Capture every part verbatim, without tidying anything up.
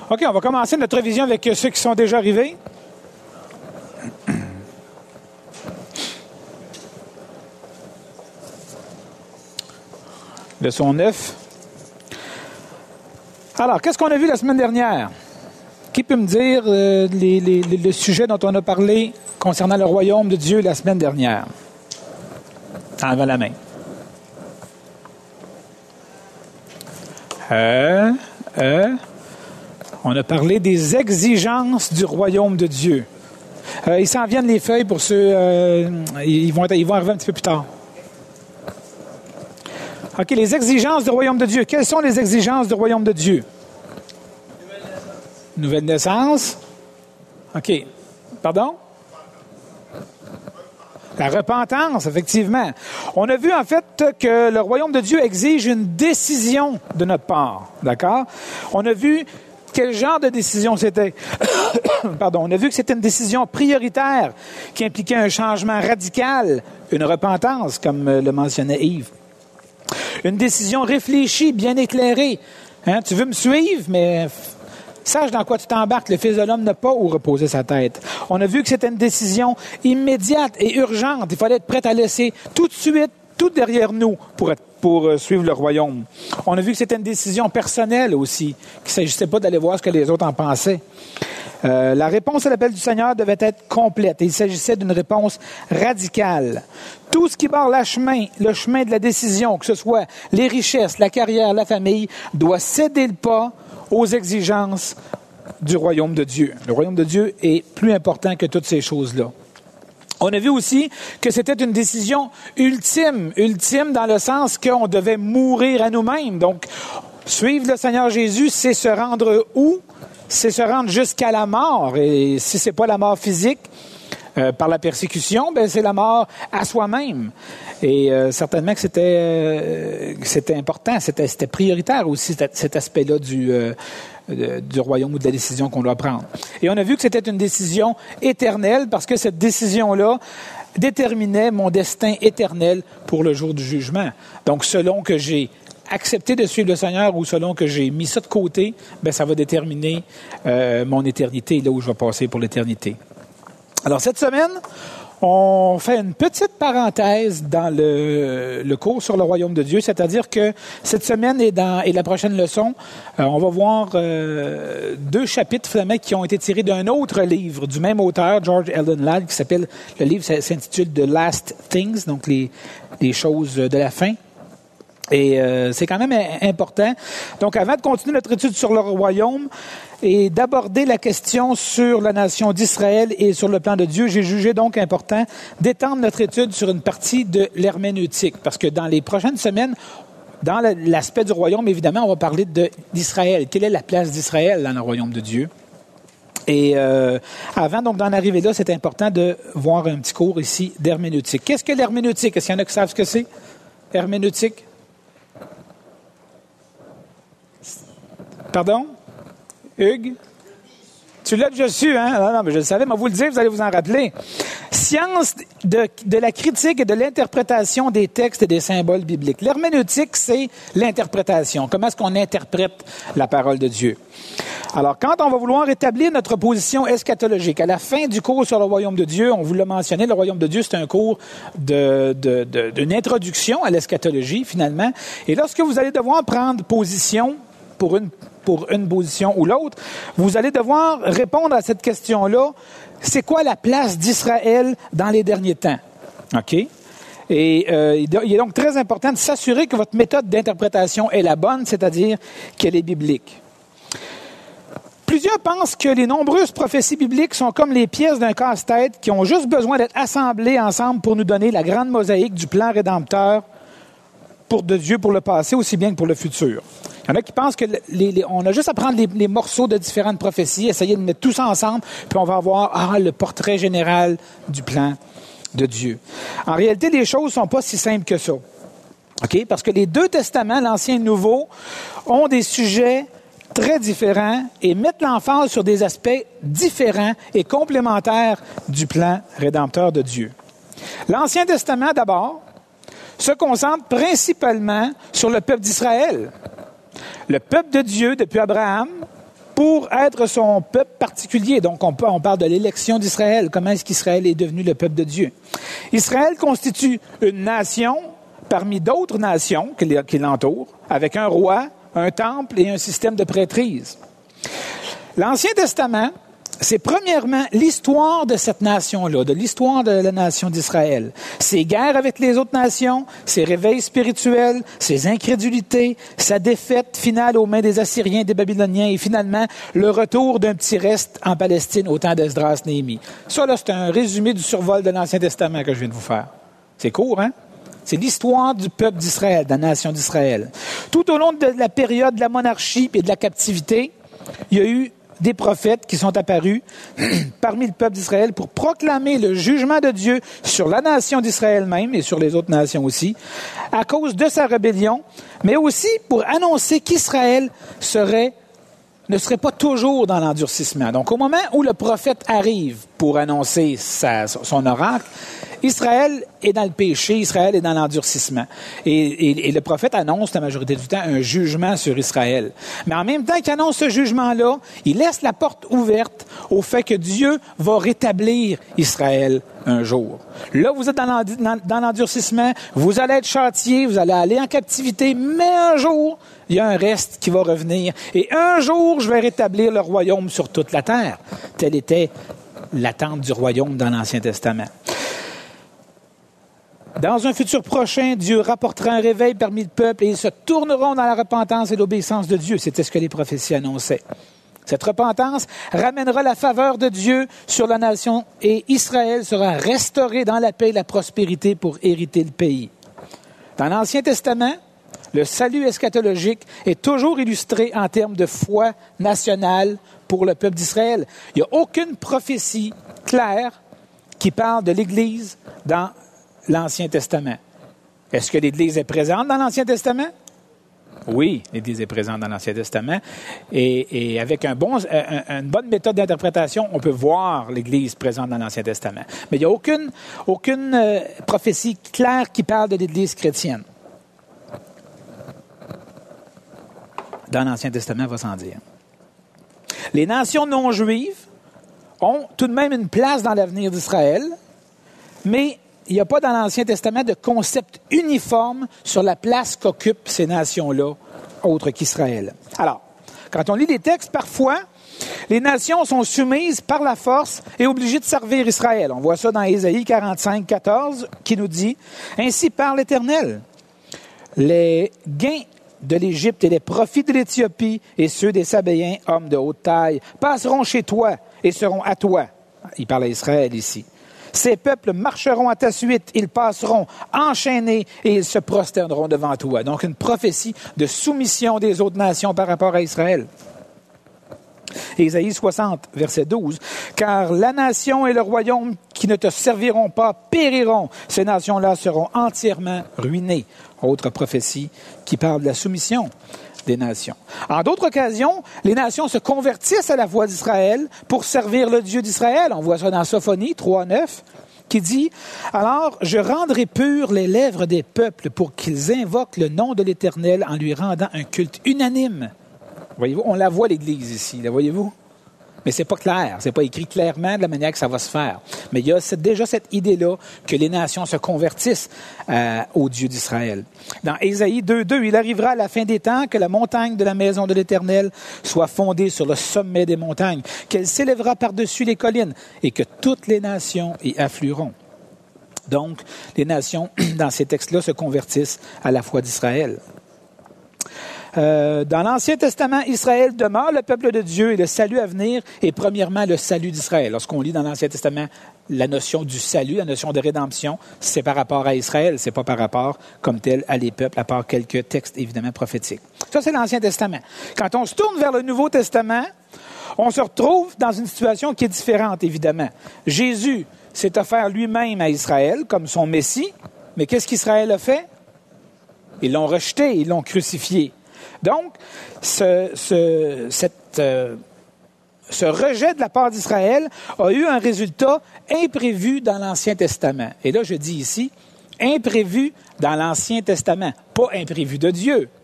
OK, on va commencer notre révision avec ceux qui sont déjà arrivés. Leçon neuf. Alors, qu'est-ce qu'on a vu la semaine dernière? Qui peut me dire euh, les, les, les, le sujet dont on a parlé concernant le royaume de Dieu la semaine dernière? En levant la main. Euh, euh, on a parlé des exigences du royaume de Dieu. Euh, ils s'en viennent les feuilles pour ceux... Euh, ils, vont être, ils vont arriver un petit peu plus tard. OK, les exigences du royaume de Dieu. Quelles sont les exigences du royaume de Dieu? Nouvelle naissance. OK. Pardon? La repentance, effectivement. On a vu, en fait, que le royaume de Dieu exige une décision de notre part. D'accord? On a vu quel genre de décision c'était. Pardon. On a vu que c'était une décision prioritaire qui impliquait un changement radical, une repentance, comme le mentionnait Yves. Une décision réfléchie, bien éclairée. Hein? Tu veux me suivre, mais sache dans quoi tu t'embarques. Le Fils de l'homme n'a pas où reposer sa tête. On a vu que c'était une décision immédiate et urgente. Il fallait être prêt à laisser tout de suite, tout derrière nous pour, être, pour suivre le royaume. On a vu que c'était une décision personnelle aussi, qu'il ne s'agissait pas d'aller voir ce que les autres en pensaient. Euh, la réponse à l'appel du Seigneur devait être complète. Et il s'agissait d'une réponse radicale. Tout ce qui barre le chemin, le chemin de la décision, que ce soit les richesses, la carrière, la famille, doit céder le pas aux exigences du royaume de Dieu. Le royaume de Dieu est plus important que toutes ces choses-là. On a vu aussi que c'était une décision ultime, ultime dans le sens qu'on devait mourir à nous-mêmes. Donc, suivre le Seigneur Jésus, c'est se rendre où? C'est se rendre jusqu'à la mort. Et si c'est pas la mort physique, euh, par la persécution, ben c'est la mort à soi-même. Et euh, certainement que c'était, euh, c'était important, c'était, c'était prioritaire aussi, cet, cet aspect-là du, euh, de, du royaume ou de la décision qu'on doit prendre. Et on a vu que c'était une décision éternelle parce que cette décision-là déterminait mon destin éternel pour le jour du jugement. Donc, selon que j'ai accepté de suivre le Seigneur ou selon que j'ai mis ça de côté, ben ça va déterminer euh, mon éternité, là où je vais passer pour l'éternité. Alors, cette semaine, on fait une petite parenthèse dans le, le cours sur le royaume de Dieu, c'est-à-dire que cette semaine et, dans, et la prochaine leçon, euh, on va voir euh, deux chapitres finalement qui ont été tirés d'un autre livre du même auteur, George Eldon Ladd, qui s'appelle, le livre s'intitule « The Last Things », donc les, les choses de la fin. Et euh, c'est quand même important. Donc, avant de continuer notre étude sur le royaume et d'aborder la question sur la nation d'Israël et sur le plan de Dieu, j'ai jugé donc important d'étendre notre étude sur une partie de l'herméneutique. Parce que dans les prochaines semaines, dans l'aspect du royaume, évidemment, on va parler de, d'Israël. Quelle est la place d'Israël dans le royaume de Dieu? Et euh, avant donc d'en arriver là, c'est important de voir un petit cours ici d'herméneutique. Qu'est-ce que l'herméneutique? Est-ce qu'il y en a qui savent ce que c'est? Herméneutique? Pardon? Hugues? Tu l'as déjà su, hein? Non, non, mais je le savais, mais vous le dire, vous allez vous en rappeler. Science de, de la critique et de l'interprétation des textes et des symboles bibliques. L'herméneutique, c'est l'interprétation. Comment est-ce qu'on interprète la parole de Dieu? Alors, quand on va vouloir établir notre position eschatologique, à la fin du cours sur le royaume de Dieu, on vous l'a mentionné, le royaume de Dieu, c'est un cours de, de, de, d'une introduction à l'eschatologie, finalement. Et lorsque vous allez devoir prendre position pour une, pour une position ou l'autre, vous allez devoir répondre à cette question-là. C'est quoi la place d'Israël dans les derniers temps? OK? Et euh, il est donc très important de s'assurer que votre méthode d'interprétation est la bonne, c'est-à-dire qu'elle est biblique. Plusieurs pensent que les nombreuses prophéties bibliques sont comme les pièces d'un casse-tête qui ont juste besoin d'être assemblées ensemble pour nous donner la grande mosaïque du plan rédempteur pour de Dieu pour le passé aussi bien que pour le futur. Il y en a qui pensent que les, les, on a juste à prendre les, les morceaux de différentes prophéties, essayer de mettre tout ça ensemble, puis on va avoir ah, le portrait général du plan de Dieu. En réalité, les choses ne sont pas si simples que ça. Okay? Parce que les deux testaments, l'Ancien et le Nouveau, ont des sujets très différents et mettent l'emphase sur des aspects différents et complémentaires du plan rédempteur de Dieu. L'Ancien Testament, d'abord, se concentre principalement sur le peuple d'Israël. Le peuple de Dieu, depuis Abraham, pour être son peuple particulier. Donc, on, peut, on parle de l'élection d'Israël. Comment est-ce qu'Israël est devenu le peuple de Dieu? Israël constitue une nation parmi d'autres nations qui l'entourent, avec un roi, un temple et un système de prêtrise. L'Ancien Testament, c'est premièrement l'histoire de cette nation-là, de l'histoire de la nation d'Israël. Ses guerres avec les autres nations, ses réveils spirituels, ses incrédulités, sa défaite finale aux mains des Assyriens et des Babyloniens et finalement le retour d'un petit reste en Palestine au temps d'Esdras Néhémie. Ça, là, c'est un résumé du survol de l'Ancien Testament que je viens de vous faire. C'est court, hein? C'est l'histoire du peuple d'Israël, de la nation d'Israël. Tout au long de la période de la monarchie et de la captivité, il y a eu des prophètes qui sont apparus parmi le peuple d'Israël pour proclamer le jugement de Dieu sur la nation d'Israël même et sur les autres nations aussi, à cause de sa rébellion, mais aussi pour annoncer qu'Israël serait, ne serait pas toujours dans l'endurcissement. Donc, au moment où le prophète arrive pour annoncer sa, son oracle, Israël est dans le péché, Israël est dans l'endurcissement. Et, et, et le prophète annonce la majorité du temps un jugement sur Israël. Mais en même temps qu'il annonce ce jugement-là, il laisse la porte ouverte au fait que Dieu va rétablir Israël un jour. Là, vous êtes dans l'endurcissement, vous allez être châtiés, vous allez aller en captivité, mais un jour, il y a un reste qui va revenir. Et un jour, je vais rétablir le royaume sur toute la terre. Telle était l'attente du royaume dans l'Ancien Testament. Dans un futur prochain, Dieu rapportera un réveil parmi le peuple et ils se tourneront dans la repentance et l'obéissance de Dieu. C'était ce que les prophéties annonçaient. Cette repentance ramènera la faveur de Dieu sur la nation et Israël sera restauré dans la paix et la prospérité pour hériter le pays. Dans l'Ancien Testament, le salut eschatologique est toujours illustré en termes de foi nationale pour le peuple d'Israël. Il n'y a aucune prophétie claire qui parle de l'Église dans l'Ancien Testament. Est-ce que l'Église est présente dans l'Ancien Testament? Oui, l'Église est présente dans l'Ancien Testament. Et, et avec un bon, un, une bonne méthode d'interprétation, on peut voir l'Église présente dans l'Ancien Testament. Mais il n'y a aucune, aucune euh, prophétie claire qui parle de l'Église chrétienne. Dans l'Ancien Testament, va sans dire. Les nations non juives ont tout de même une place dans l'avenir d'Israël, mais il n'y a pas dans l'Ancien Testament de concept uniforme sur la place qu'occupent ces nations-là, autres qu'Israël. Alors, quand on lit les textes, parfois, les nations sont soumises par la force et obligées de servir Israël. On voit ça dans Ésaïe quarante-cinq, quatorze, qui nous dit « Ainsi parle l'Éternel, les gains de l'Égypte et les profits de l'Éthiopie et ceux des Sabéens, hommes de haute taille, passeront chez toi et seront à toi. » Il parle à Israël ici. Ces peuples marcheront à ta suite, ils passeront enchaînés et ils se prosterneront devant toi. Donc, une prophétie de soumission des autres nations par rapport à Israël. Ésaïe soixante, verset douze. « Car la nation et le royaume qui ne te serviront pas périront. Ces nations-là seront entièrement ruinées. » Autre prophétie qui parle de la soumission des nations. En d'autres occasions, les nations se convertissent à la voix d'Israël pour servir le Dieu d'Israël. On voit ça dans Sophonie trois, neuf, qui dit « Alors, je rendrai pures les lèvres des peuples pour qu'ils invoquent le nom de l'Éternel en lui rendant un culte unanime. » Voyez-vous, on la voit l'Église ici, là, voyez-vous? Mais c'est pas clair, c'est pas écrit clairement de la manière que ça va se faire. Mais il y a cette, déjà cette idée-là que les nations se convertissent euh, au Dieu d'Israël. Dans Ésaïe deux, deux, « Il arrivera à la fin des temps que la montagne de la maison de l'Éternel soit fondée sur le sommet des montagnes, qu'elle s'élèvera par-dessus les collines et que toutes les nations y afflueront. » Donc, les nations, dans ces textes-là, se convertissent à la foi d'Israël. Euh, dans l'Ancien Testament, Israël demeure le peuple de Dieu et le salut à venir est premièrement le salut d'Israël. Lorsqu'on lit dans l'Ancien Testament la notion du salut, la notion de rédemption, c'est par rapport à Israël, c'est pas par rapport comme tel à les peuples, à part quelques textes évidemment prophétiques. Ça, c'est l'Ancien Testament. Quand on se tourne vers le Nouveau Testament, on se retrouve dans une situation qui est différente, évidemment. Jésus s'est offert lui-même à Israël comme son Messie, mais qu'est-ce qu'Israël a fait? Ils l'ont rejeté, ils l'ont crucifié. Donc, ce, ce, cette, euh, ce rejet de la part d'Israël a eu un résultat imprévu dans l'Ancien Testament. Et là, je dis ici, imprévu dans l'Ancien Testament, pas imprévu de Dieu.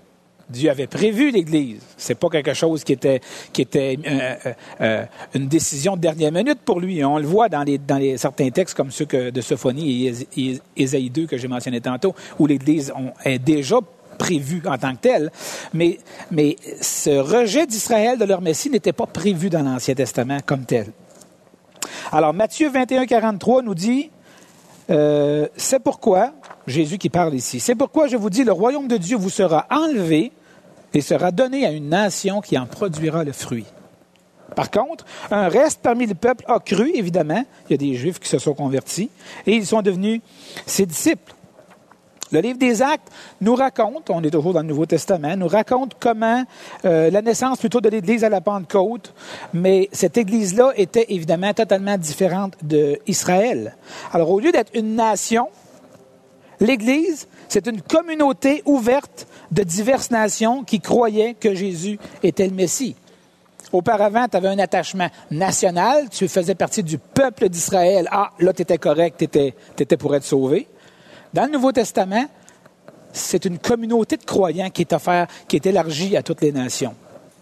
Dieu avait prévu l'Église. C'est pas quelque chose qui était, qui était euh, euh, euh, une décision de dernière minute pour lui. On le voit dans, les, dans les, certains textes comme ceux que, de Sophonie et Ésaïe deux que j'ai mentionné tantôt, où l'Église on, est déjà prévue en tant que telle. Mais, mais ce rejet d'Israël de leur Messie n'était pas prévu dans l'Ancien Testament comme tel. Alors, Matthieu vingt et un, quarante-trois nous dit, euh, « C'est pourquoi... » Jésus qui parle ici. « C'est pourquoi je vous dis, le royaume de Dieu vous sera enlevé et sera donné à une nation qui en produira le fruit. Par contre, un reste parmi le peuple a cru, évidemment. Il y a des Juifs qui se sont convertis et ils sont devenus ses disciples. » Le livre des Actes nous raconte, on est toujours dans le Nouveau Testament, nous raconte comment euh, la naissance plutôt de l'Église à la Pentecôte, mais cette Église-là était évidemment totalement différente d'Israël. Alors, au lieu d'être une nation, l'Église, c'est une communauté ouverte de diverses nations qui croyaient que Jésus était le Messie. Auparavant, tu avais un attachement national, tu faisais partie du peuple d'Israël. Ah, là, tu étais correct, tu étais, tu étais pour être sauvé. Dans le Nouveau Testament, c'est une communauté de croyants qui est offerte, qui est élargie à toutes les nations.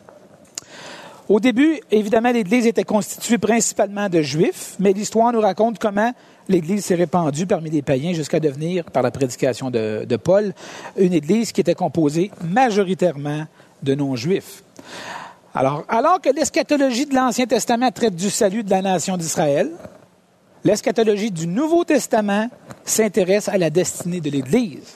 Au début, évidemment, l'Église était constituée principalement de Juifs, mais l'histoire nous raconte comment l'Église s'est répandue parmi les païens jusqu'à devenir, par la prédication de, de Paul, une Église qui était composée majoritairement de non-Juifs. Alors, alors que l'eschatologie de l'Ancien Testament traite du salut de la nation d'Israël, l'eschatologie du Nouveau Testament s'intéresse à la destinée de l'Église.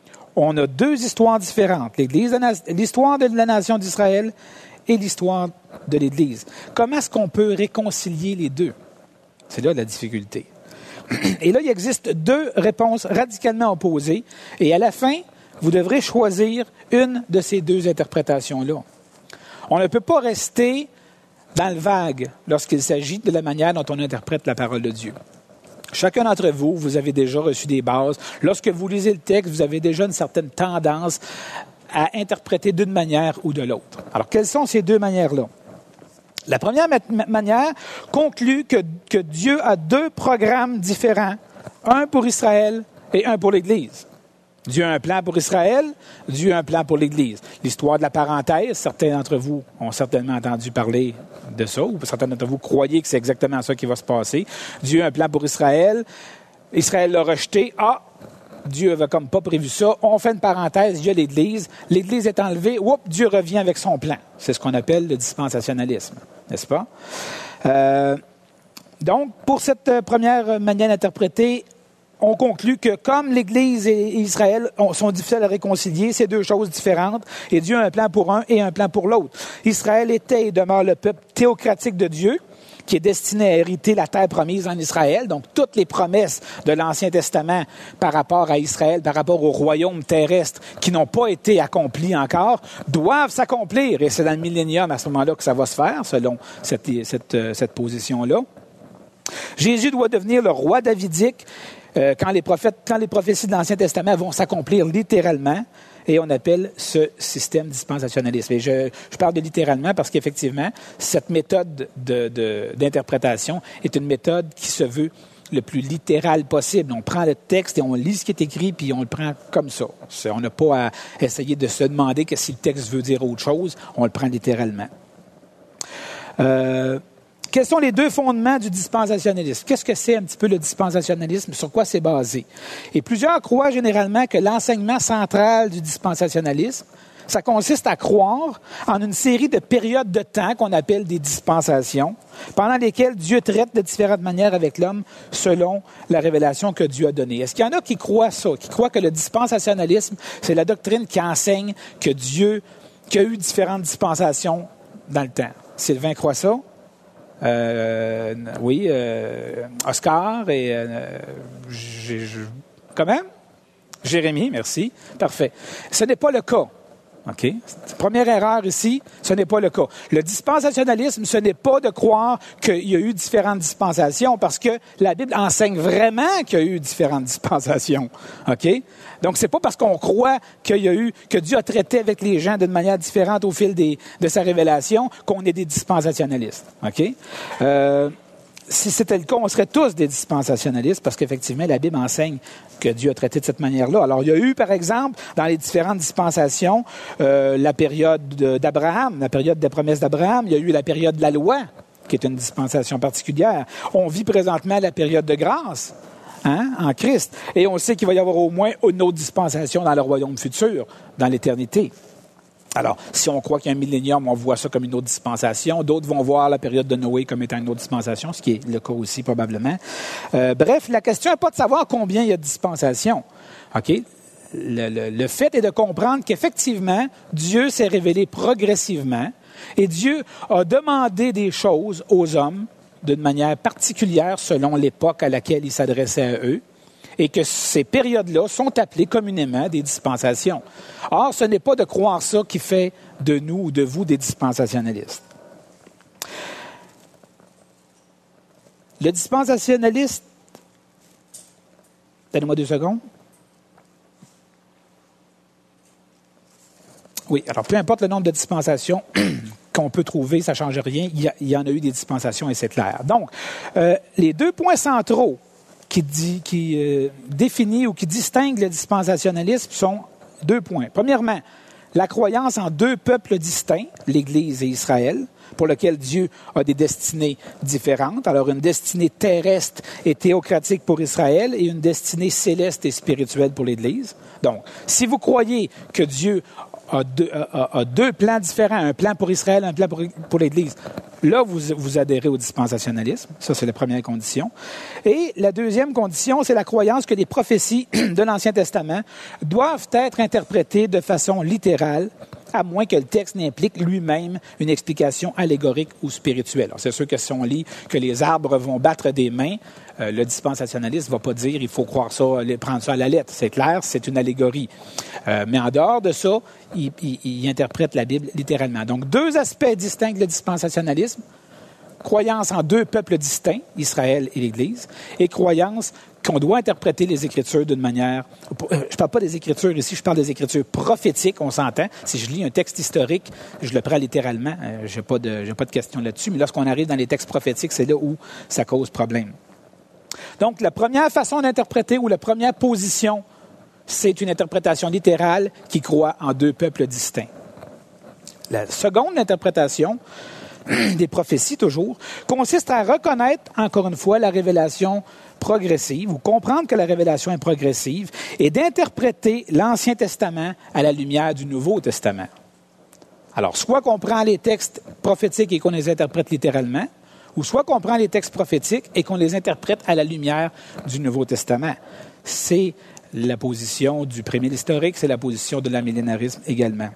On a deux histoires différentes, l'Église, l'histoire de la nation d'Israël et l'histoire de l'Église. Comment est-ce qu'on peut réconcilier les deux? C'est là la difficulté. Et là, il existe deux réponses radicalement opposées. Et à la fin, vous devrez choisir une de ces deux interprétations-là. On ne peut pas rester dans le vague lorsqu'il s'agit de la manière dont on interprète la parole de Dieu. Chacun d'entre vous, vous avez déjà reçu des bases. Lorsque vous lisez le texte, vous avez déjà une certaine tendance à interpréter d'une manière ou de l'autre. Alors, quelles sont ces deux manières-là? La première ma- manière conclut que, que Dieu a deux programmes différents, un pour Israël et un pour l'Église. Dieu a un plan pour Israël, Dieu a un plan pour l'Église. L'histoire de la parenthèse, certains d'entre vous ont certainement entendu parler de ça, ou certains d'entre vous croyez que c'est exactement ça qui va se passer. Dieu a un plan pour Israël, Israël l'a rejeté. Ah, Dieu n'avait comme pas prévu ça. On fait une parenthèse, il y a l'Église. L'Église est enlevée, oups, Dieu revient avec son plan. C'est ce qu'on appelle le dispensationalisme, n'est-ce pas? Euh, donc, pour cette première manière d'interpréter, on conclut que comme l'Église et Israël sont difficiles à réconcilier, c'est deux choses différentes, et Dieu a un plan pour un et un plan pour l'autre. Israël était et demeure le peuple théocratique de Dieu, qui est destiné à hériter la terre promise en Israël. Donc, toutes les promesses de l'Ancien Testament par rapport à Israël, par rapport au royaume terrestre, qui n'ont pas été accomplies encore, doivent s'accomplir. Et c'est dans le millénium, à ce moment-là, que ça va se faire, selon cette, cette, cette position-là. Jésus doit devenir le roi davidique euh, quand les prophètes, quand les prophéties de l'Ancien Testament vont s'accomplir littéralement, et on appelle ce système dispensationaliste. Et je, je parle de littéralement parce qu'effectivement, cette méthode de, de, d'interprétation est une méthode qui se veut le plus littéral possible. On prend le texte et on lit ce qui est écrit, puis on le prend comme ça. C'est, on n'a pas à essayer de se demander que si le texte veut dire autre chose, on le prend littéralement. Euh, Quels sont les deux fondements du dispensationalisme? Qu'est-ce que c'est un petit peu le dispensationalisme? Sur quoi c'est basé? Et plusieurs croient généralement que l'enseignement central du dispensationalisme, ça consiste à croire en une série de périodes de temps qu'on appelle des dispensations, pendant lesquelles Dieu traite de différentes manières avec l'homme selon la révélation que Dieu a donnée. Est-ce qu'il y en a qui croient ça, qui croient que le dispensationalisme, c'est la doctrine qui enseigne que Dieu, qu'il y a eu différentes dispensations dans le temps? Sylvain croit ça? Euh, oui, euh, Oscar et euh, j'ai, je, comment? Jérémie, merci. Parfait. Ce n'est pas le cas. OK? Première erreur ici, ce n'est pas le cas. Le dispensationalisme, ce n'est pas de croire qu'il y a eu différentes dispensations, parce que la Bible enseigne vraiment qu'il y a eu différentes dispensations. OK? Donc, c'est pas parce qu'on croit qu'il y a eu, que Dieu a traité avec les gens d'une manière différente au fil des, de sa révélation qu'on est des dispensationalistes. OK? Euh, si c'était le cas, on serait tous des dispensationalistes parce qu'effectivement, la Bible enseigne que Dieu a traité de cette manière-là. Alors, il y a eu, par exemple, dans les différentes dispensations, euh, la période d'Abraham, la période des promesses d'Abraham. Il y a eu la période de la loi, qui est une dispensation particulière. On vit présentement la période de grâce, hein, en Christ. Et on sait qu'il va y avoir au moins une autre dispensation dans le royaume futur, dans l'éternité. Alors, si on croit qu'il y a un millénium, on voit ça comme une autre dispensation. D'autres vont voir la période de Noé comme étant une autre dispensation, ce qui est le cas aussi probablement. Euh, bref, la question n'est pas de savoir combien il y a de dispensations. OK? Le, le, le fait est de comprendre qu'effectivement, Dieu s'est révélé progressivement et Dieu a demandé des choses aux hommes d'une manière particulière selon l'époque à laquelle il s'adressait à eux. Et que ces périodes-là sont appelées communément des dispensations. Or, ce n'est pas de croire ça qui fait de nous ou de vous des dispensationalistes. Le dispensationaliste... Donnez-moi deux secondes. Oui, alors peu importe le nombre de dispensations qu'on peut trouver, ça ne change rien. Il y, a, il y en a eu des dispensations et c'est clair. Donc, euh, les deux points centraux qui, dit, qui euh, définit ou qui distingue le dispensationalisme sont deux points. Premièrement, la croyance en deux peuples distincts, l'Église et Israël, pour lequel Dieu a des destinées différentes. Alors, une destinée terrestre et théocratique pour Israël et une destinée céleste et spirituelle pour l'Église. Donc, si vous croyez que Dieu a deux, a, a deux plans différents, un plan pour Israël, un plan pour, pour l'Église, là, vous, vous adhérez au dispensationalisme. Ça, c'est la première condition. Et la deuxième condition, c'est la croyance que les prophéties de l'Ancien Testament doivent être interprétées de façon littérale, à moins que le texte n'implique lui-même une explication allégorique ou spirituelle. Alors, c'est sûr que si on lit que les arbres vont battre des mains, euh, le dispensationaliste ne va pas dire il faut croire ça, prendre ça à la lettre. C'est clair, c'est une allégorie. Euh, mais en dehors de ça, il, il, il interprète la Bible littéralement. Donc, deux aspects distinguent le dispensationalisme. Croyance en deux peuples distincts, Israël et l'Église, et croyance qu'on doit interpréter les Écritures d'une manière... Je ne parle pas des Écritures ici, je parle des Écritures prophétiques, on s'entend. Si je lis un texte historique, je le prends littéralement, euh, je n'ai pas de, j'ai pas de question là-dessus, mais lorsqu'on arrive dans les textes prophétiques, c'est là où ça cause problème. Donc, la première façon d'interpréter ou la première position, c'est une interprétation littérale qui croit en deux peuples distincts. La seconde interprétation des prophéties, toujours, consiste à reconnaître, encore une fois, la révélation progressive, ou comprendre que la révélation est progressive, et d'interpréter l'Ancien Testament à la lumière du Nouveau Testament. Alors, soit qu'on prend les textes prophétiques et qu'on les interprète littéralement, ou soit qu'on prend les textes prophétiques et qu'on les interprète à la lumière du Nouveau Testament. C'est la position du prémille historique, c'est la position de l'amillénarisme également.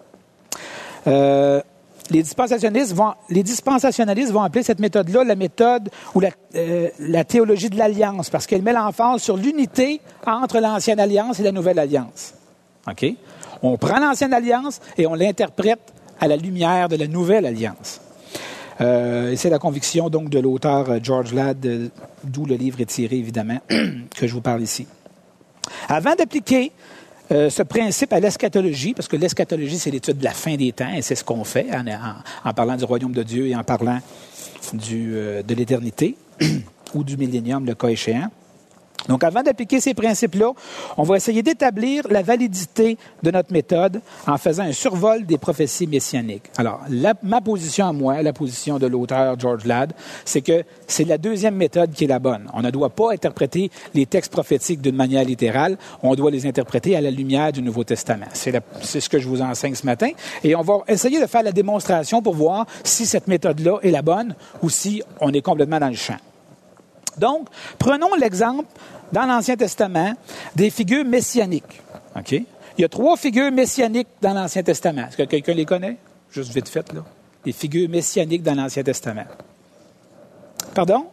Euh, Les dispensationalistes, vont, les dispensationalistes vont appeler cette méthode-là la méthode ou la, euh, la théologie de l'alliance, parce qu'elle met l'emphase sur l'unité entre l'ancienne alliance et la nouvelle alliance. OK? On prend l'ancienne alliance et on l'interprète à la lumière de la nouvelle alliance. Euh, c'est la conviction donc de l'auteur George Ladd, euh, d'où le livre est tiré évidemment, que je vous parle ici. Avant d'appliquer Euh, ce principe à l'eschatologie, parce que l'eschatologie, c'est l'étude de la fin des temps, et c'est ce qu'on fait en, en, en parlant du royaume de Dieu et en parlant du, euh, de l'éternité ou du millénium, le cas échéant. Donc, avant d'appliquer ces principes-là, on va essayer d'établir la validité de notre méthode en faisant un survol des prophéties messianiques. Alors, la, ma position à moi, la position de l'auteur George Ladd, c'est que c'est la deuxième méthode qui est la bonne. On ne doit pas interpréter les textes prophétiques d'une manière littérale, on doit les interpréter à la lumière du Nouveau Testament. C'est, la, c'est ce que je vous enseigne ce matin. Et on va essayer de faire la démonstration pour voir si cette méthode-là est la bonne ou si on est complètement dans le champ. Donc, prenons l'exemple dans l'Ancien Testament des figures messianiques. OK? Il y a trois figures messianiques dans l'Ancien Testament. Est-ce que quelqu'un les connaît? Juste vite fait, là. Les figures messianiques dans l'Ancien Testament. Pardon?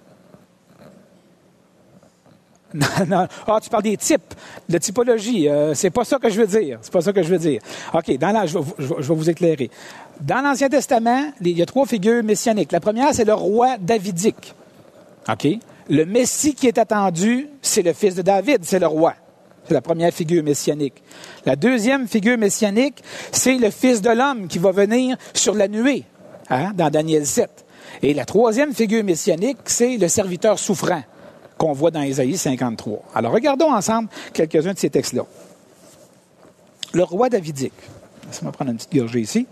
Non, non. Ah, tu parles des types, de typologie. Euh, c'est pas ça que je veux dire. C'est pas ça que je veux dire. OK, dans la, je, vais, je, vais, je vais vous éclairer. Dans l'Ancien Testament, il y a trois figures messianiques. La première, c'est le roi davidique. OK? Le Messie qui est attendu, c'est le fils de David, c'est le roi. C'est la première figure messianique. La deuxième figure messianique, c'est le Fils de l'homme qui va venir sur la nuée, hein, dans Daniel sept. Et la troisième figure messianique, c'est le serviteur souffrant qu'on voit dans Ésaïe cinquante-trois. Alors, regardons ensemble quelques-uns de ces textes-là. Le roi davidique. Laissez-moi prendre une petite gorgée ici.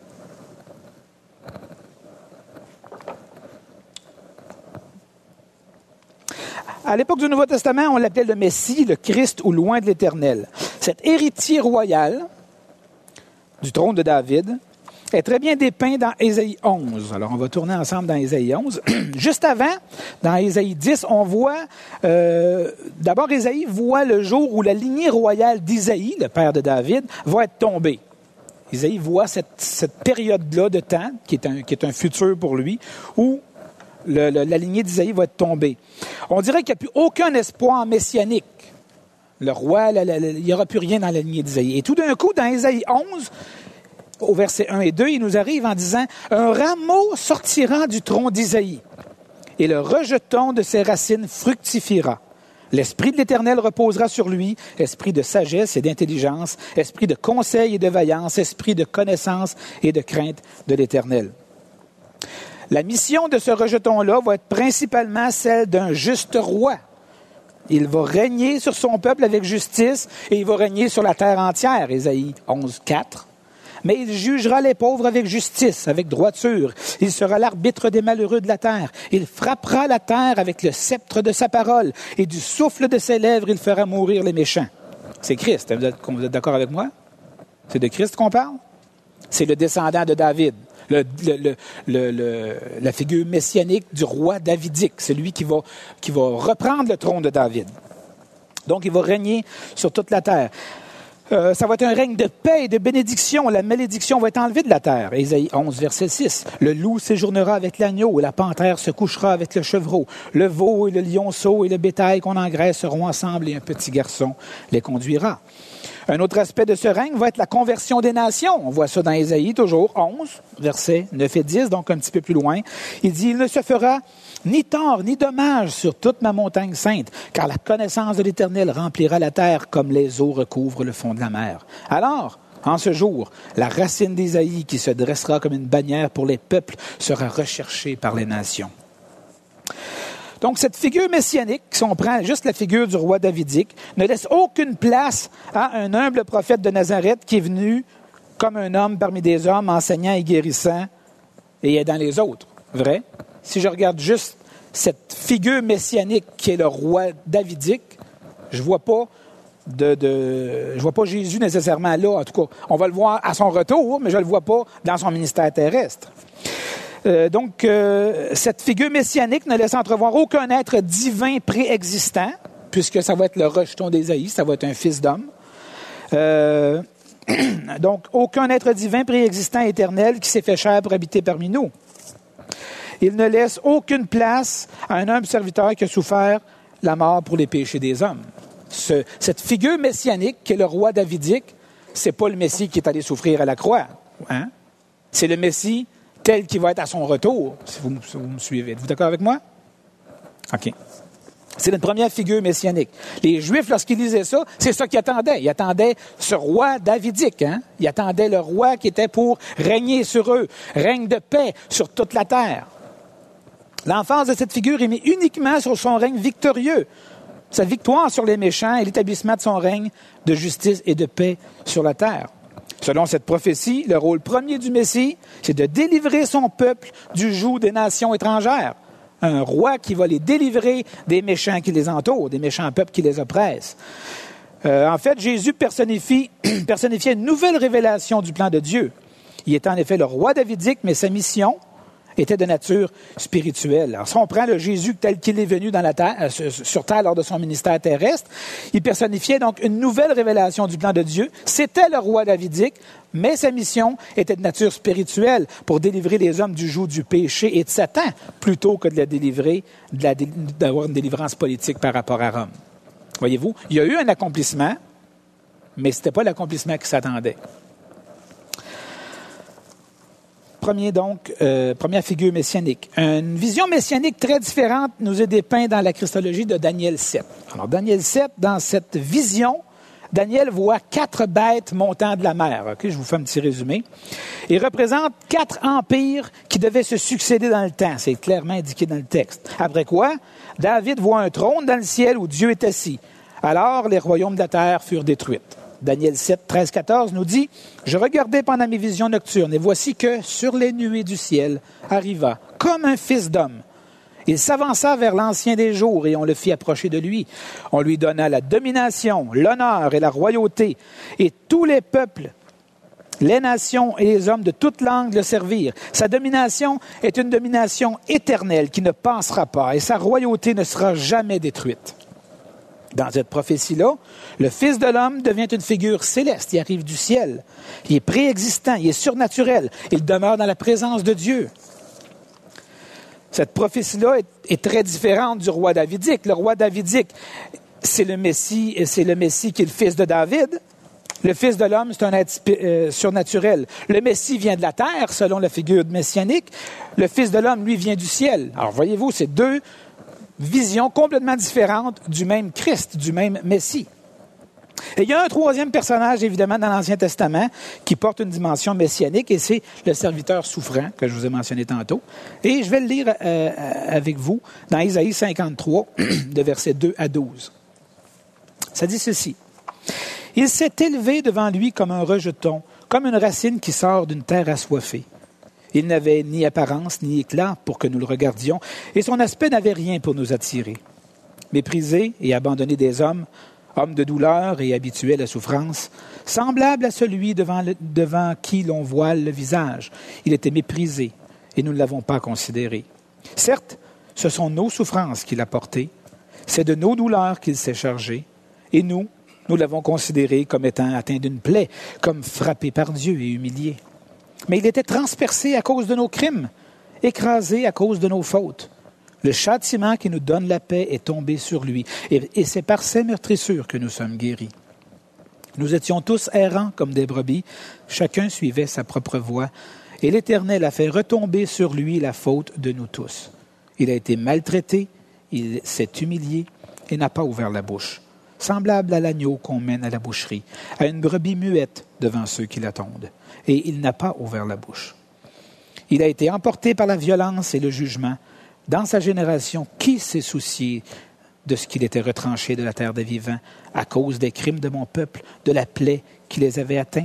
À l'époque du Nouveau Testament, on l'appelait le Messie, le Christ ou loin de l'Éternel. Cet héritier royal du trône de David est très bien dépeint dans Ésaïe onze. Alors, on va tourner ensemble dans Ésaïe onze. Juste avant, dans Ésaïe dix, on voit, euh, d'abord, Ésaïe voit le jour où la lignée royale d'Isaïe, le père de David, va être tombée. Ésaïe voit cette, cette période-là de temps, qui est, un, qui est un futur pour lui, où le, le, la lignée d'Isaïe va être tombée. On dirait qu'il n'y a plus aucun espoir messianique. Le roi, la, la, la, il n'y aura plus rien dans la lignée d'Isaïe. Et tout d'un coup, dans Ésaïe onze, au verset un et deux, il nous arrive en disant « Un rameau sortira du tronc d'Isaïe, et le rejeton de ses racines fructifiera. L'Esprit de l'Éternel reposera sur lui, esprit de sagesse et d'intelligence, esprit de conseil et de vaillance, esprit de connaissance et de crainte de l'Éternel. » La mission de ce rejeton-là va être principalement celle d'un juste roi. Il va régner sur son peuple avec justice et il va régner sur la terre entière, Ésaïe onze, quatre. Mais il jugera les pauvres avec justice, avec droiture. Il sera l'arbitre des malheureux de la terre. Il frappera la terre avec le sceptre de sa parole. Et du souffle de ses lèvres, il fera mourir les méchants. C'est Christ. Vous êtes, vous êtes d'accord avec moi? C'est de Christ qu'on parle? C'est le descendant de David. Le, le, le, le, le, la figure messianique du roi davidique. C'est lui qui va, qui va reprendre le trône de David. Donc, il va régner sur toute la terre. Euh, ça va être un règne de paix et de bénédiction. La malédiction va être enlevée de la terre. Ésaïe onze, verset six. Le loup séjournera avec l'agneau et la panthère se couchera avec le chevreau. Le veau et le lionceau et le bétail qu'on engraisse seront ensemble et un petit garçon les conduira. Un autre aspect de ce règne va être la conversion des nations. On voit ça dans Ésaïe, toujours, onze, versets neuf et dix, donc un petit peu plus loin. Il dit, « Il ne se fera ni tort ni dommage sur toute ma montagne sainte, car la connaissance de l'Éternel remplira la terre comme les eaux recouvrent le fond de la mer. » Alors, en ce jour, la racine d'Ésaïe qui se dressera comme une bannière pour les peuples sera recherchée par les nations. Donc, cette figure messianique, si on prend juste la figure du roi davidique, ne laisse aucune place à un humble prophète de Nazareth qui est venu comme un homme parmi des hommes, enseignant et guérissant et aidant les autres. Vrai? Si je regarde juste cette figure messianique qui est le roi davidique, je vois pas de, de je vois pas Jésus nécessairement là. En tout cas, on va le voir à son retour, mais je le vois pas dans son ministère terrestre. Euh, donc, euh, cette figure messianique ne laisse entrevoir aucun être divin préexistant, puisque ça va être le rejeton d'Ésaïe, ça va être un fils d'homme. Euh, donc, aucun être divin préexistant éternel qui s'est fait chair pour habiter parmi nous. Il ne laisse aucune place à un humble serviteur qui a souffert la mort pour les péchés des hommes. Ce, cette figure messianique, qui est le roi davidique, c'est pas le Messie qui est allé souffrir à la croix. Hein? C'est le Messie tel qu'il va être à son retour, si vous, si vous me suivez. Êtes-vous d'accord avec moi? OK. C'est notre première figure messianique. Les Juifs, lorsqu'ils lisaient ça, c'est ça qu'ils attendaient. Ils attendaient ce roi davidique. Hein? Ils attendaient le roi qui était pour régner sur eux, règne de paix sur toute la terre. L'emphase de cette figure est mise uniquement sur son règne victorieux, sa victoire sur les méchants et l'établissement de son règne de justice et de paix sur la terre. Selon cette prophétie, le rôle premier du Messie, c'est de délivrer son peuple du joug des nations étrangères. Un roi qui va les délivrer des méchants qui les entourent, des méchants peuples qui les oppressent. Euh, en fait, Jésus personnifie, personnifiait une nouvelle révélation du plan de Dieu. Il était en effet le roi davidique, mais sa mission était de nature spirituelle. Alors, si on prend le Jésus tel qu'il est venu dans la terre, euh, sur terre lors de son ministère terrestre, il personnifiait donc une nouvelle révélation du plan de Dieu. C'était le roi davidique, mais sa mission était de nature spirituelle pour délivrer les hommes du joug du péché et de Satan, plutôt que de la délivrer, de la, d'avoir une délivrance politique par rapport à Rome. Voyez-vous, il y a eu un accomplissement, mais ce n'était pas l'accomplissement qui s'attendait. Premier donc, euh, première figure messianique. Une vision messianique très différente nous est dépeinte dans la Christologie de Daniel sept. Alors, Daniel sept, dans cette vision, Daniel voit quatre bêtes montant de la mer. Okay, je vous fais un petit résumé. Il représente quatre empires qui devaient se succéder dans le temps. C'est clairement indiqué dans le texte. Après quoi, David voit un trône dans le ciel où Dieu est assis. Alors, les royaumes de la terre furent détruits. Daniel sept, treize, quatorze nous dit « Je regardais pendant mes visions nocturnes, et voici que, sur les nuées du ciel, arriva, comme un fils d'homme. Il s'avança vers l'ancien des jours, et on le fit approcher de lui. On lui donna la domination, l'honneur et la royauté, et tous les peuples, les nations et les hommes de toute langue le servirent. Sa domination est une domination éternelle qui ne passera pas, et sa royauté ne sera jamais détruite. » Dans cette prophétie-là, le Fils de l'homme devient une figure céleste. Il arrive du ciel. Il est préexistant, il est surnaturel. Il demeure dans la présence de Dieu. Cette prophétie-là est, est très différente du roi davidique. Le roi davidique, c'est le Messie, c'est le Messie qui est le fils de David. Le Fils de l'homme, c'est un être euh, surnaturel. Le Messie vient de la terre, selon la figure messianique. Le Fils de l'homme, lui, vient du ciel. Alors, voyez-vous, c'est deux vision complètement différente du même Christ, du même Messie. Et il y a un troisième personnage, évidemment, dans l'Ancien Testament qui porte une dimension messianique, et c'est le serviteur souffrant, que je vous ai mentionné tantôt. Et je vais le lire euh, avec vous dans Ésaïe cinquante-trois, de versets deux à douze. Ça dit ceci. « Il s'est élevé devant lui comme un rejeton, comme une racine qui sort d'une terre assoiffée. Il n'avait ni apparence ni éclat pour que nous le regardions, et son aspect n'avait rien pour nous attirer. Méprisé et abandonné des hommes, homme de douleur et habitué à la souffrance, semblable à celui devant, le, devant qui l'on voile le visage. Il était méprisé, et nous ne l'avons pas considéré. Certes, ce sont nos souffrances qu'il a portées, c'est de nos douleurs qu'il s'est chargé, et nous, nous l'avons considéré comme étant atteint d'une plaie, comme frappé par Dieu et humilié. Mais il était transpercé à cause de nos crimes, écrasé à cause de nos fautes. Le châtiment qui nous donne la paix est tombé sur lui, et, et c'est par ses meurtrissures que nous sommes guéris. Nous étions tous errants comme des brebis, chacun suivait sa propre voie, et l'Éternel a fait retomber sur lui la faute de nous tous. Il a été maltraité, il s'est humilié et n'a pas ouvert la bouche, semblable à l'agneau qu'on mène à la boucherie, à une brebis muette devant ceux qui l'attendent. Et il n'a pas ouvert la bouche. Il a été emporté par la violence et le jugement. Dans sa génération, qui s'est soucié de ce qu'il était retranché de la terre des vivants à cause des crimes de mon peuple, de la plaie qui les avait atteints?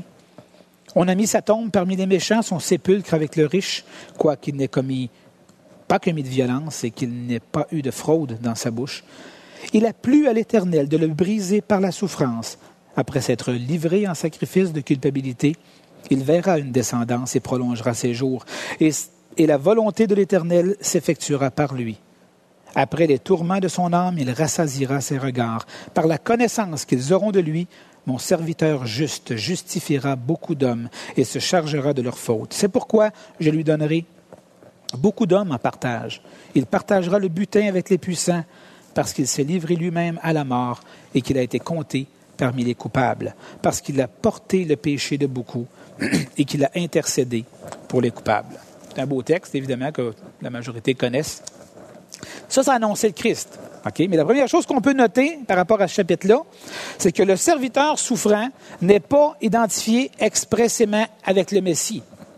On a mis sa tombe parmi les méchants, son sépulcre avec le riche, quoiqu'il n'ait commis, pas commis de violence et qu'il n'ait pas eu de fraude dans sa bouche. Il a plu à l'Éternel de le briser par la souffrance. Après s'être livré en sacrifice de culpabilité, il verra une descendance et prolongera ses jours, et, et la volonté de l'Éternel s'effectuera par lui. Après les tourments de son âme, il rassasiera ses regards. Par la connaissance qu'ils auront de lui, mon serviteur juste justifiera beaucoup d'hommes et se chargera de leurs fautes. C'est pourquoi je lui donnerai beaucoup d'hommes en partage. Il partagera le butin avec les puissants, parce qu'il s'est livré lui-même à la mort et qu'il a été compté parmi les coupables, parce qu'il a porté le péché de beaucoup et qu'il a intercédé pour les coupables. C'est un beau texte, évidemment, que la majorité connaissent. Ça, ça a annoncé le Christ. Okay? Mais la première chose qu'on peut noter par rapport à ce chapitre-là, c'est que le serviteur souffrant n'est pas identifié expressément avec le Messie.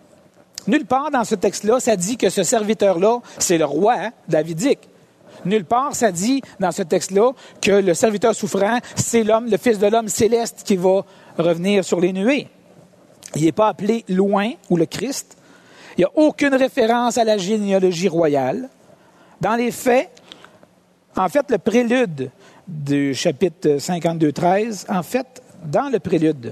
Nulle part dans ce texte-là, ça dit que ce serviteur-là, c'est le roi hein, davidique. Nulle part, ça dit dans ce texte-là que le serviteur souffrant, c'est l'homme, le Fils de l'homme céleste qui va revenir sur les nuées. Il n'est pas appelé loin ou le Christ. Il n'y a aucune référence à la généalogie royale. Dans les faits, en fait, le prélude du chapitre cinquante-deux treize, en fait, dans le prélude,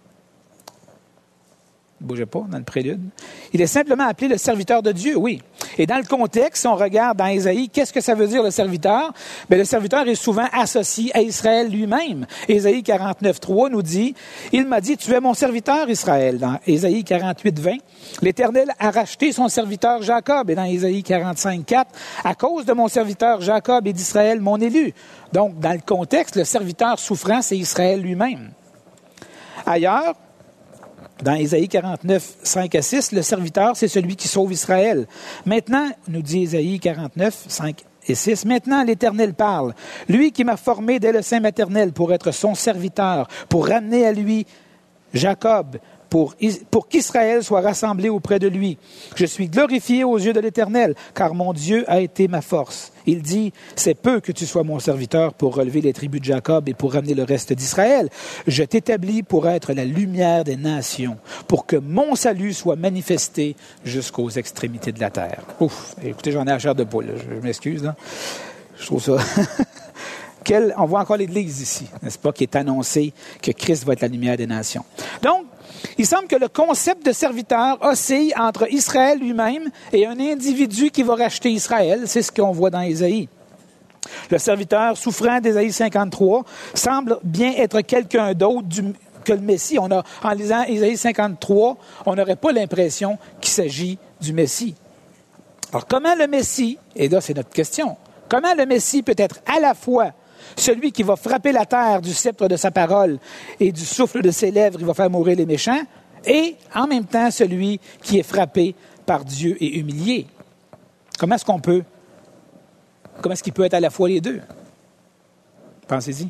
ne bougez pas, dans le prélude, il est simplement appelé le serviteur de Dieu, oui. Et dans le contexte, si on regarde dans Ésaïe, qu'est-ce que ça veut dire le serviteur? Bien, le serviteur est souvent associé à Israël lui-même. Ésaïe quarante-neuf trois nous dit, « Il m'a dit, tu es mon serviteur Israël. » Dans Ésaïe quarante-huit vingt, l'Éternel a racheté son serviteur Jacob. Et dans Ésaïe quarante-cinq quatre, « À cause de mon serviteur Jacob et d'Israël, mon élu. » Donc, dans le contexte, le serviteur souffrant, c'est Israël lui-même. Ailleurs, dans Ésaïe quarante-neuf, cinq à six, le serviteur, c'est celui qui sauve Israël. Maintenant, nous dit Ésaïe quarante-neuf, cinq et six. Maintenant, l'Éternel parle. Lui qui m'a formé dès le sein maternel pour être son serviteur, pour ramener à lui Jacob, pour, pour qu'Israël soit rassemblé auprès de lui. Je suis glorifié aux yeux de l'Éternel, car mon Dieu a été ma force. Il dit, c'est peu que tu sois mon serviteur pour relever les tribus de Jacob et pour ramener le reste d'Israël. Je t'établis pour être la lumière des nations, pour que mon salut soit manifesté jusqu'aux extrémités de la terre. Ouf, écoutez, j'en ai la chair de poule, là. Je m'excuse, là. Je trouve ça... Quel, on voit encore l'Église ici, n'est-ce pas, qui est annoncé que Christ va être la lumière des nations. Donc, il semble que le concept de serviteur oscille entre Israël lui-même et un individu qui va racheter Israël. C'est ce qu'on voit dans Ésaïe. Le serviteur souffrant d'Ésaïe cinquante-trois semble bien être quelqu'un d'autre du, que le Messie. On a, en lisant Ésaïe cinquante-trois, on n'aurait pas l'impression qu'il s'agit du Messie. Alors, comment le Messie, et là c'est notre question, comment le Messie peut être à la fois celui qui va frapper la terre du sceptre de sa parole et du souffle de ses lèvres, il va faire mourir les méchants, et en même temps celui qui est frappé par Dieu et humilié. Comment est-ce qu'on peut, comment est-ce qu'il peut être à la fois les deux? Pensez-y.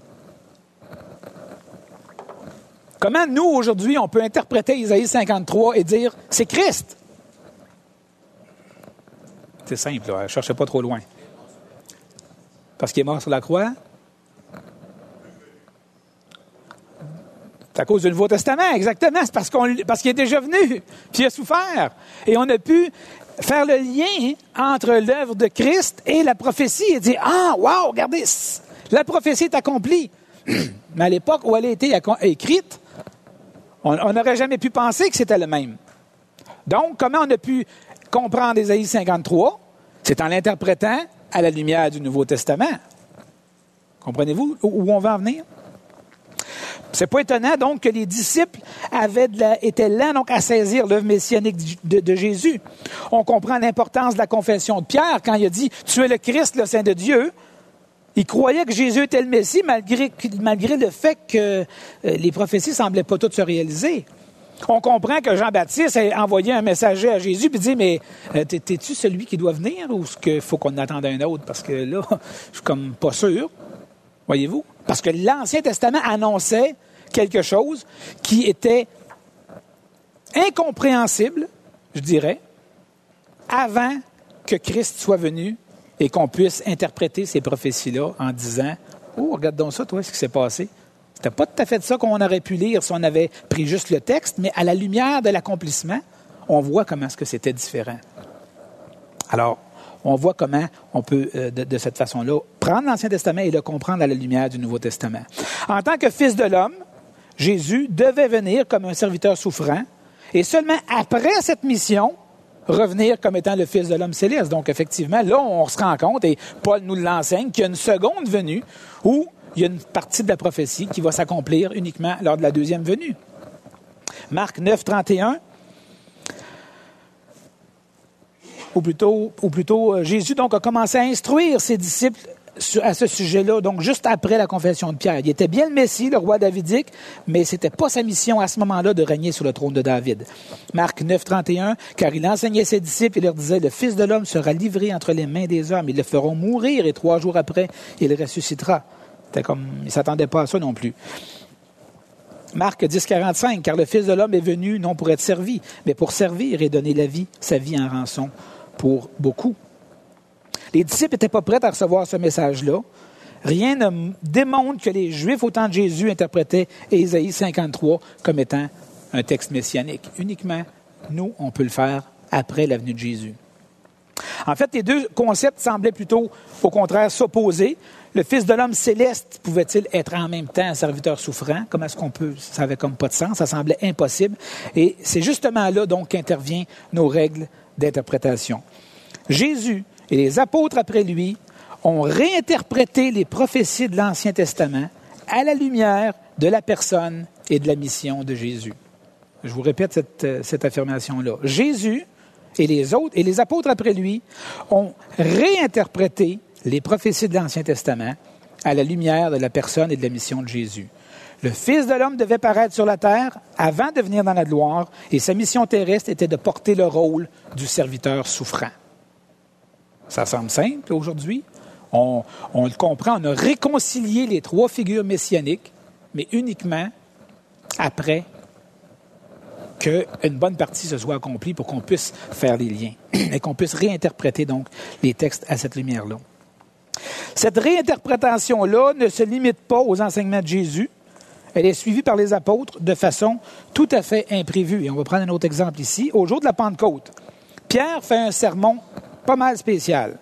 Comment nous, aujourd'hui, on peut interpréter Ésaïe cinquante-trois et dire « c'est Christ ». C'est simple, là, ne cherchez pas trop loin. Parce qu'il est mort sur la croix. C'est à cause du Nouveau Testament, exactement. C'est parce, qu'on, parce qu'il est déjà venu, puis il a souffert. Et on a pu faire le lien entre l'œuvre de Christ et la prophétie et dire « Ah, wow, regardez, la prophétie est accomplie. » Mais à l'époque où elle a été écrite, on n'aurait jamais pu penser que c'était le même. Donc, comment on a pu comprendre Ésaïe cinquante-trois? C'est en l'interprétant à la lumière du Nouveau Testament. Comprenez-vous où on va en venir? C'est pas étonnant, donc, que les disciples avaient de la, étaient lents donc, à saisir l'œuvre messianique de, de Jésus. On comprend l'importance de la confession de Pierre quand il a dit « Tu es le Christ, le Saint de Dieu ». Il croyait que Jésus était le Messie, malgré, malgré le fait que euh, les prophéties ne semblaient pas toutes se réaliser. On comprend que Jean-Baptiste a envoyé un messager à Jésus et dit « Mais euh, t'es-tu celui qui doit venir ou est-ce qu'il faut qu'on attende un autre? Parce que là, je suis comme pas sûr. » Voyez-vous? Parce que l'Ancien Testament annonçait quelque chose qui était incompréhensible, je dirais, avant que Christ soit venu et qu'on puisse interpréter ces prophéties-là en disant « Oh, regarde donc ça, toi, ce qui s'est passé. » C'était pas tout à fait ça qu'on aurait pu lire si on avait pris juste le texte, mais à la lumière de l'accomplissement, on voit comment est-ce que c'était différent. Alors, on voit comment on peut, euh, de, de cette façon-là, prendre l'Ancien Testament et le comprendre à la lumière du Nouveau Testament. En tant que Fils de l'homme, Jésus devait venir comme un serviteur souffrant et seulement après cette mission, revenir comme étant le Fils de l'homme céleste. Donc, effectivement, là, on se rend compte, et Paul nous l'enseigne, qu'il y a une seconde venue où il y a une partie de la prophétie qui va s'accomplir uniquement lors de la deuxième venue. Marc neuf, trente et un, ou plutôt, ou plutôt Jésus donc, a commencé à instruire ses disciples à ce sujet-là, donc juste après la confession de Pierre. Il était bien le Messie, le roi davidique, mais ce n'était pas sa mission à ce moment-là de régner sur le trône de David. Marc neuf, trente et un, car il enseignait ses disciples et leur disait, « Le Fils de l'homme sera livré entre les mains des hommes. Ils le feront mourir et trois jours après, il ressuscitera. » C'était comme, il ne s'attendait pas à ça non plus. Marc dix, quarante-cinq, car le Fils de l'homme est venu non pour être servi, mais pour servir et donner la vie, sa vie en rançon pour beaucoup. Les disciples n'étaient pas prêts à recevoir ce message-là. Rien ne démontre que les Juifs au temps de Jésus interprétaient Ésaïe cinquante-trois comme étant un texte messianique. Uniquement, nous, on peut le faire après la venue de Jésus. En fait, les deux concepts semblaient plutôt, au contraire, s'opposer. Le Fils de l'homme céleste pouvait-il être en même temps un serviteur souffrant? Comment est-ce qu'on peut? Ça n'avait comme pas de sens, ça semblait impossible. Et c'est justement là, donc, qu'interviennent nos règles d'interprétation. Jésus et les apôtres après lui ont réinterprété les prophéties de l'Ancien Testament à la lumière de la personne et de la mission de Jésus. Je vous répète cette, cette affirmation-là. Jésus et les autres, et les apôtres après lui, ont réinterprété les prophéties de l'Ancien Testament à la lumière de la personne et de la mission de Jésus. Le Fils de l'homme devait paraître sur la terre avant de venir dans la gloire, et sa mission terrestre était de porter le rôle du serviteur souffrant. Ça semble simple aujourd'hui. On, on le comprend, on a réconcilié les trois figures messianiques, mais uniquement après qu'une bonne partie se soit accomplie pour qu'on puisse faire les liens et qu'on puisse réinterpréter donc les textes à cette lumière-là. Cette réinterprétation-là ne se limite pas aux enseignements de Jésus. Elle est suivie par les apôtres de façon tout à fait imprévue. Et on va prendre un autre exemple ici. Au jour de la Pentecôte, Pierre fait un sermon pas mal spécial.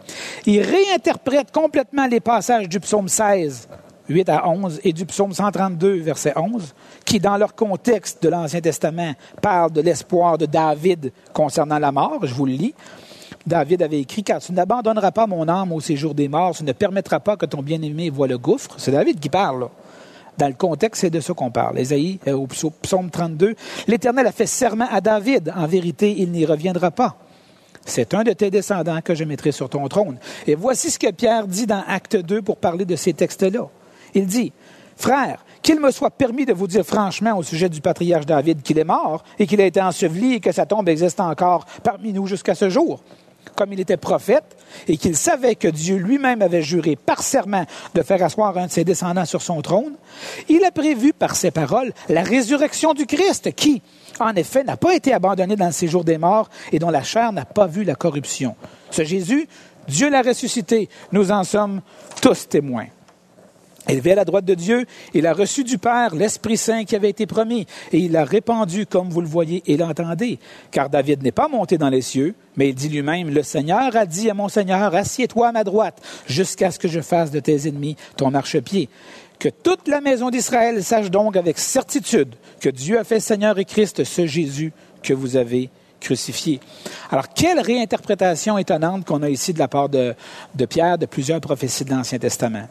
Il réinterprète complètement les passages du psaume seize, huit à onze, et du psaume cent trente-deux, verset onze, qui, dans leur contexte de l'Ancien Testament, parlent de l'espoir de David concernant la mort. Je vous le lis. David avait écrit « Car tu n'abandonneras pas mon âme au séjour des morts, tu ne permettras pas que ton bien-aimé voie le gouffre. » C'est David qui parle, là. Dans le contexte, c'est de ça qu'on parle. Ésaïe, euh, au psaume trente-deux, « L'Éternel a fait serment à David. En vérité, il n'y reviendra pas. C'est un de tes descendants que je mettrai sur ton trône. » Et voici ce que Pierre dit dans Acte deux pour parler de ces textes-là. Il dit, « Frères, qu'il me soit permis de vous dire franchement au sujet du patriarche David qu'il est mort et qu'il a été enseveli et que sa tombe existe encore parmi nous jusqu'à ce jour. Comme il était prophète et qu'il savait que Dieu lui-même avait juré par serment de faire asseoir un de ses descendants sur son trône, il a prévu par ses paroles la résurrection du Christ qui, en effet, n'a pas été abandonné dans le séjour des morts et dont la chair n'a pas vu la corruption. Ce Jésus, Dieu l'a ressuscité. Nous en sommes tous témoins. Élevé à la droite de Dieu, il a reçu du Père l'Esprit Saint qui avait été promis, et il l'a répandu comme vous le voyez et l'entendez. Car David n'est pas monté dans les cieux, mais il dit lui-même, « Le Seigneur a dit à mon Seigneur, assieds-toi à ma droite, jusqu'à ce que je fasse de tes ennemis ton marchepied. » Que toute la maison d'Israël sache donc avec certitude que Dieu a fait Seigneur et Christ ce Jésus que vous avez crucifié. Alors, quelle réinterprétation étonnante qu'on a ici de la part de, de Pierre de plusieurs prophéties de l'Ancien Testament.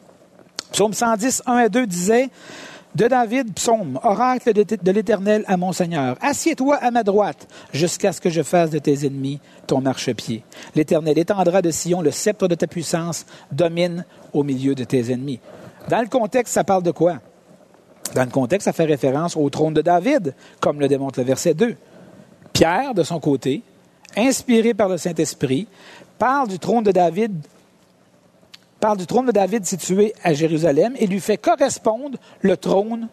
Psaume cent dix, un à deux disait, « De David, psaume, oracle de, de l'Éternel à mon Seigneur, assieds-toi à ma droite, jusqu'à ce que je fasse de tes ennemis ton marchepied. L'Éternel étendra de Sion le sceptre de ta puissance, domine au milieu de tes ennemis. » Dans le contexte, ça parle de quoi? Dans le contexte, ça fait référence au trône de David, comme le démontre le verset deux. Pierre, de son côté, inspiré par le Saint-Esprit, parle du trône de David parle du trône de David situé à Jérusalem et lui fait correspondre le trône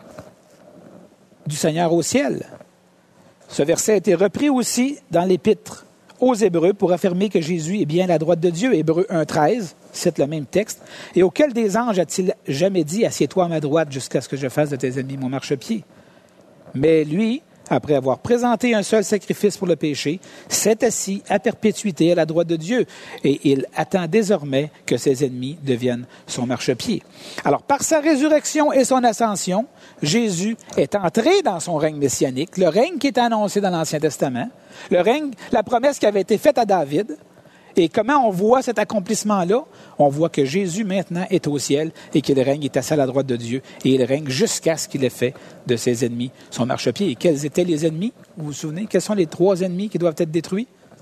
du Seigneur au ciel. Ce verset a été repris aussi dans l'Épître aux Hébreux pour affirmer que Jésus est bien à la droite de Dieu. Hébreux un, treize cite le même texte. « Et auquel des anges a-t-il jamais dit, assieds-toi à ma droite jusqu'à ce que je fasse de tes ennemis mon marchepied? » Mais lui, après avoir présenté un seul sacrifice pour le péché, s'est assis à perpétuité à la droite de Dieu. Et il attend désormais que ses ennemis deviennent son marchepied. Alors, par sa résurrection et son ascension, Jésus est entré dans son règne messianique, le règne qui est annoncé dans l'Ancien Testament, le règne, la promesse qui avait été faite à David. Et comment on voit cet accomplissement-là? On voit que Jésus, maintenant, est au ciel et qu'il règne, il est assis à la droite de Dieu et il règne jusqu'à ce qu'il ait fait de ses ennemis son marchepied. Et quels étaient les ennemis? Vous vous souvenez? Quels sont les trois ennemis qui doivent être détruits?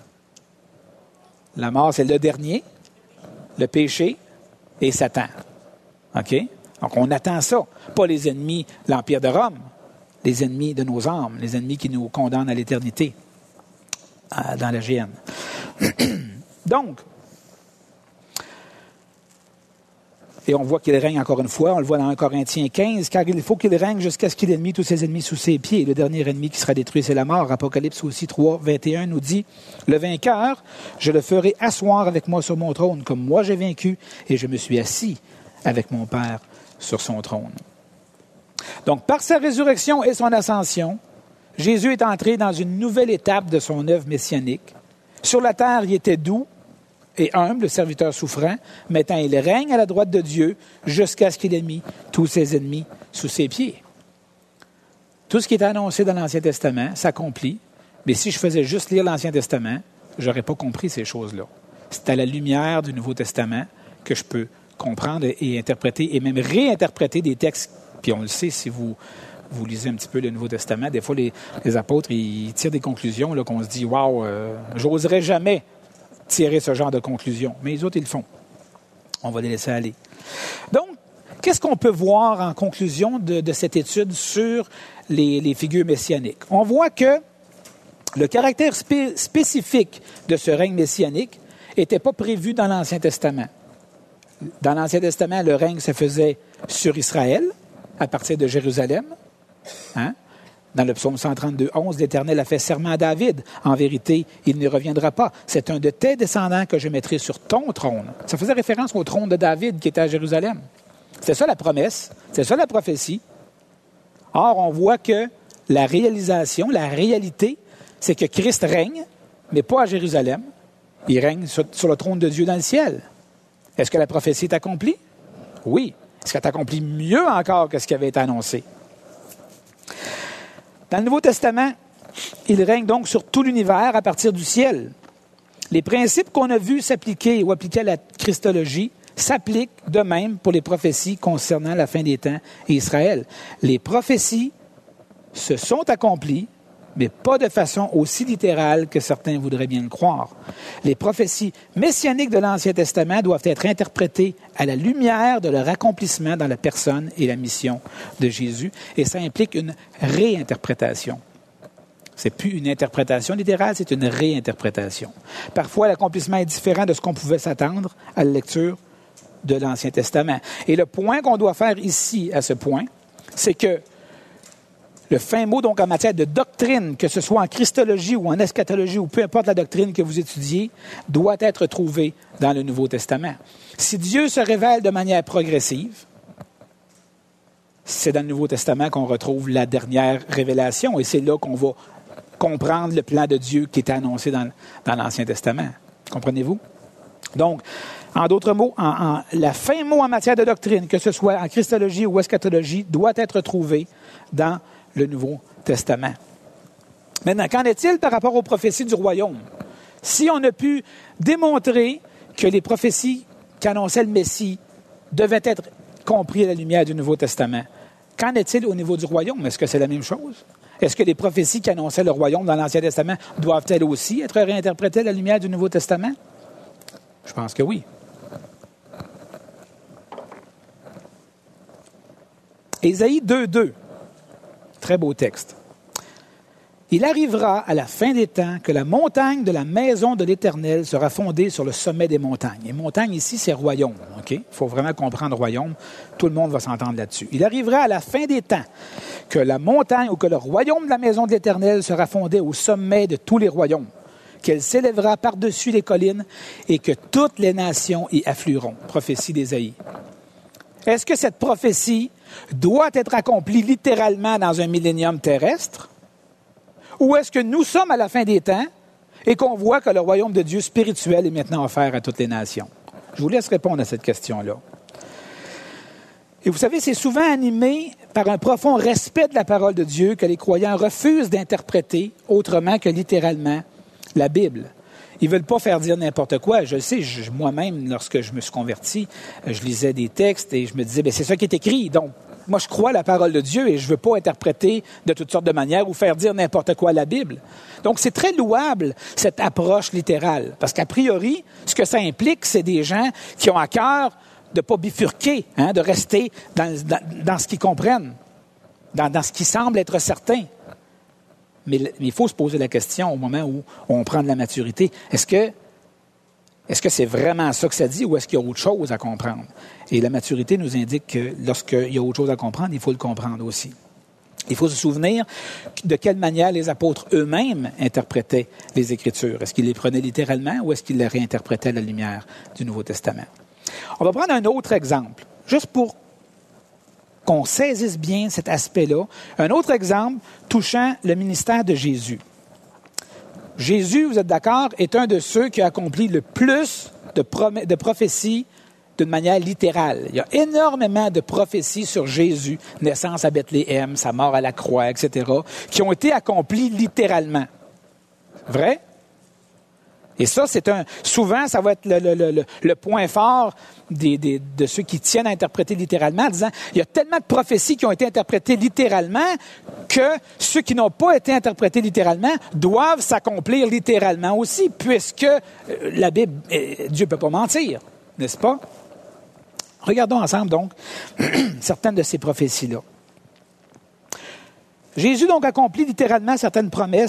La mort, c'est le dernier, le péché et Satan. OK? Donc, on attend ça. Pas les ennemis de l'Empire de Rome, les ennemis de nos âmes, les ennemis qui nous condamnent à l'éternité dans la géhenne. Donc, et on voit qu'il règne encore une fois, on le voit dans un Corinthiens quinze, car il faut qu'il règne jusqu'à ce qu'il ait mis tous ses ennemis sous ses pieds. Le dernier ennemi qui sera détruit, c'est la mort. Apocalypse aussi trois, vingt et un nous dit, « Le vainqueur, je le ferai asseoir avec moi sur mon trône, comme moi j'ai vaincu, et je me suis assis avec mon Père sur son trône. » Donc, par sa résurrection et son ascension, Jésus est entré dans une nouvelle étape de son œuvre messianique. Sur la terre, il était doux et humble, le serviteur souffrant. Maintenant, il règne à la droite de Dieu jusqu'à ce qu'il ait mis tous ses ennemis sous ses pieds. Tout ce qui est annoncé dans l'Ancien Testament s'accomplit, mais si je faisais juste lire l'Ancien Testament, je n'aurais pas compris ces choses-là. C'est à la lumière du Nouveau Testament que je peux comprendre et interpréter et même réinterpréter des textes. Puis on le sait, si vous, vous lisez un petit peu le Nouveau Testament, des fois les, les apôtres ils tirent des conclusions là, qu'on se dit « Wow, euh, j'oserais jamais tirer ce genre de conclusions. » Mais les autres, ils le font. On va les laisser aller. Donc, qu'est-ce qu'on peut voir en conclusion de, de cette étude sur les, les figures messianiques? On voit que le caractère spé- spécifique de ce règne messianique n'était pas prévu dans l'Ancien Testament. Dans l'Ancien Testament, le règne se faisait sur Israël, à partir de Jérusalem. Hein? Dans le psaume cent trente-deux, onze, l'Éternel a fait serment à David. En vérité, il ne reviendra pas. C'est un de tes descendants que je mettrai sur ton trône. Ça faisait référence au trône de David qui était à Jérusalem. C'est ça la promesse, c'est ça la prophétie. Or, on voit que la réalisation, la réalité, c'est que Christ règne, mais pas à Jérusalem. Il règne sur, sur le trône de Dieu dans le ciel. Est-ce que la prophétie est accomplie? Oui. Est-ce qu'elle est accomplie mieux encore que ce qui avait été annoncé? Dans le Nouveau Testament, il règne donc sur tout l'univers à partir du ciel. Les principes qu'on a vus s'appliquer ou appliquer à la Christologie s'appliquent de même pour les prophéties concernant la fin des temps et Israël. Les prophéties se sont accomplies, mais pas de façon aussi littérale que certains voudraient bien le croire. Les prophéties messianiques de l'Ancien Testament doivent être interprétées à la lumière de leur accomplissement dans la personne et la mission de Jésus, et ça implique une réinterprétation. C'est plus une interprétation littérale, c'est une réinterprétation. Parfois, l'accomplissement est différent de ce qu'on pouvait s'attendre à la lecture de l'Ancien Testament. Et le point qu'on doit faire ici, à ce point, c'est que le fin mot, donc, en matière de doctrine, que ce soit en christologie ou en eschatologie, ou peu importe la doctrine que vous étudiez, doit être trouvé dans le Nouveau Testament. Si Dieu se révèle de manière progressive, c'est dans le Nouveau Testament qu'on retrouve la dernière révélation, et c'est là qu'on va comprendre le plan de Dieu qui était annoncé dans, dans l'Ancien Testament. Comprenez-vous? Donc, en d'autres mots, en, en, la fin mot en matière de doctrine, que ce soit en christologie ou eschatologie, doit être trouvé dans le Nouveau Testament. Maintenant, qu'en est-il par rapport aux prophéties du royaume? Si on a pu démontrer que les prophéties qu'annonçait le Messie devaient être comprises à la lumière du Nouveau Testament, qu'en est-il au niveau du royaume? Est-ce que c'est la même chose? Est-ce que les prophéties qui annonçaient le royaume dans l'Ancien Testament doivent-elles aussi être réinterprétées à la lumière du Nouveau Testament? Je pense que oui. Ésaïe deux deux. Très beau texte. Il arrivera à la fin des temps que la montagne de la maison de l'Éternel sera fondée sur le sommet des montagnes. Et montagne ici, c'est royaume. OK? Il faut vraiment comprendre royaume. Tout le monde va s'entendre là-dessus. Il arrivera à la fin des temps que la montagne ou que le royaume de la maison de l'Éternel sera fondé au sommet de tous les royaumes, qu'elle s'élèvera par-dessus les collines et que toutes les nations y afflueront. Prophétie d'Ésaïe. Est-ce que cette prophétie doit être accomplie littéralement dans un millénium terrestre? Ou est-ce que nous sommes à la fin des temps et qu'on voit que le royaume de Dieu spirituel est maintenant offert à toutes les nations? Je vous laisse répondre à cette question-là. Et vous savez, c'est souvent animé par un profond respect de la parole de Dieu que les croyants refusent d'interpréter autrement que littéralement la Bible. Ils ne veulent pas faire dire n'importe quoi. Je le sais, je, moi-même, lorsque je me suis converti, je lisais des textes et je me disais, bien, c'est ça qui est écrit. Donc, moi, je crois à la parole de Dieu et je ne veux pas interpréter de toutes sortes de manières ou faire dire n'importe quoi à la Bible. Donc, c'est très louable, cette approche littérale. Parce qu'a priori, ce que ça implique, c'est des gens qui ont à cœur de ne pas bifurquer, hein, de rester dans, dans, dans ce qu'ils comprennent, dans, dans ce qui semble être certain. Mais, mais il faut se poser la question au moment où on prend de la maturité. Est-ce que, est-ce que c'est vraiment ça que ça dit ou est-ce qu'il y a autre chose à comprendre? Et la maturité nous indique que lorsqu'il y a autre chose à comprendre, il faut le comprendre aussi. Il faut se souvenir de quelle manière les apôtres eux-mêmes interprétaient les Écritures. Est-ce qu'ils les prenaient littéralement ou est-ce qu'ils les réinterprétaient à la lumière du Nouveau Testament? On va prendre un autre exemple, juste pour qu'on saisisse bien cet aspect-là. Un autre exemple touchant le ministère de Jésus. Jésus, vous êtes d'accord, est un de ceux qui a accompli le plus de, prom- de prophéties d'une manière littérale. Il y a énormément de prophéties sur Jésus, naissance à Bethléem, sa mort à la croix, et cetera, qui ont été accomplies littéralement. Vrai? Et ça, c'est un. Souvent, ça va être le, le, le, le point fort des, des, de ceux qui tiennent à interpréter littéralement, en disant il y a tellement de prophéties qui ont été interprétées littéralement que ceux qui n'ont pas été interprétés littéralement doivent s'accomplir littéralement aussi, puisque la Bible, Dieu ne peut pas mentir, n'est-ce pas? Regardons ensemble, donc, certaines de ces prophéties-là. Jésus, donc, accomplit littéralement certaines promesses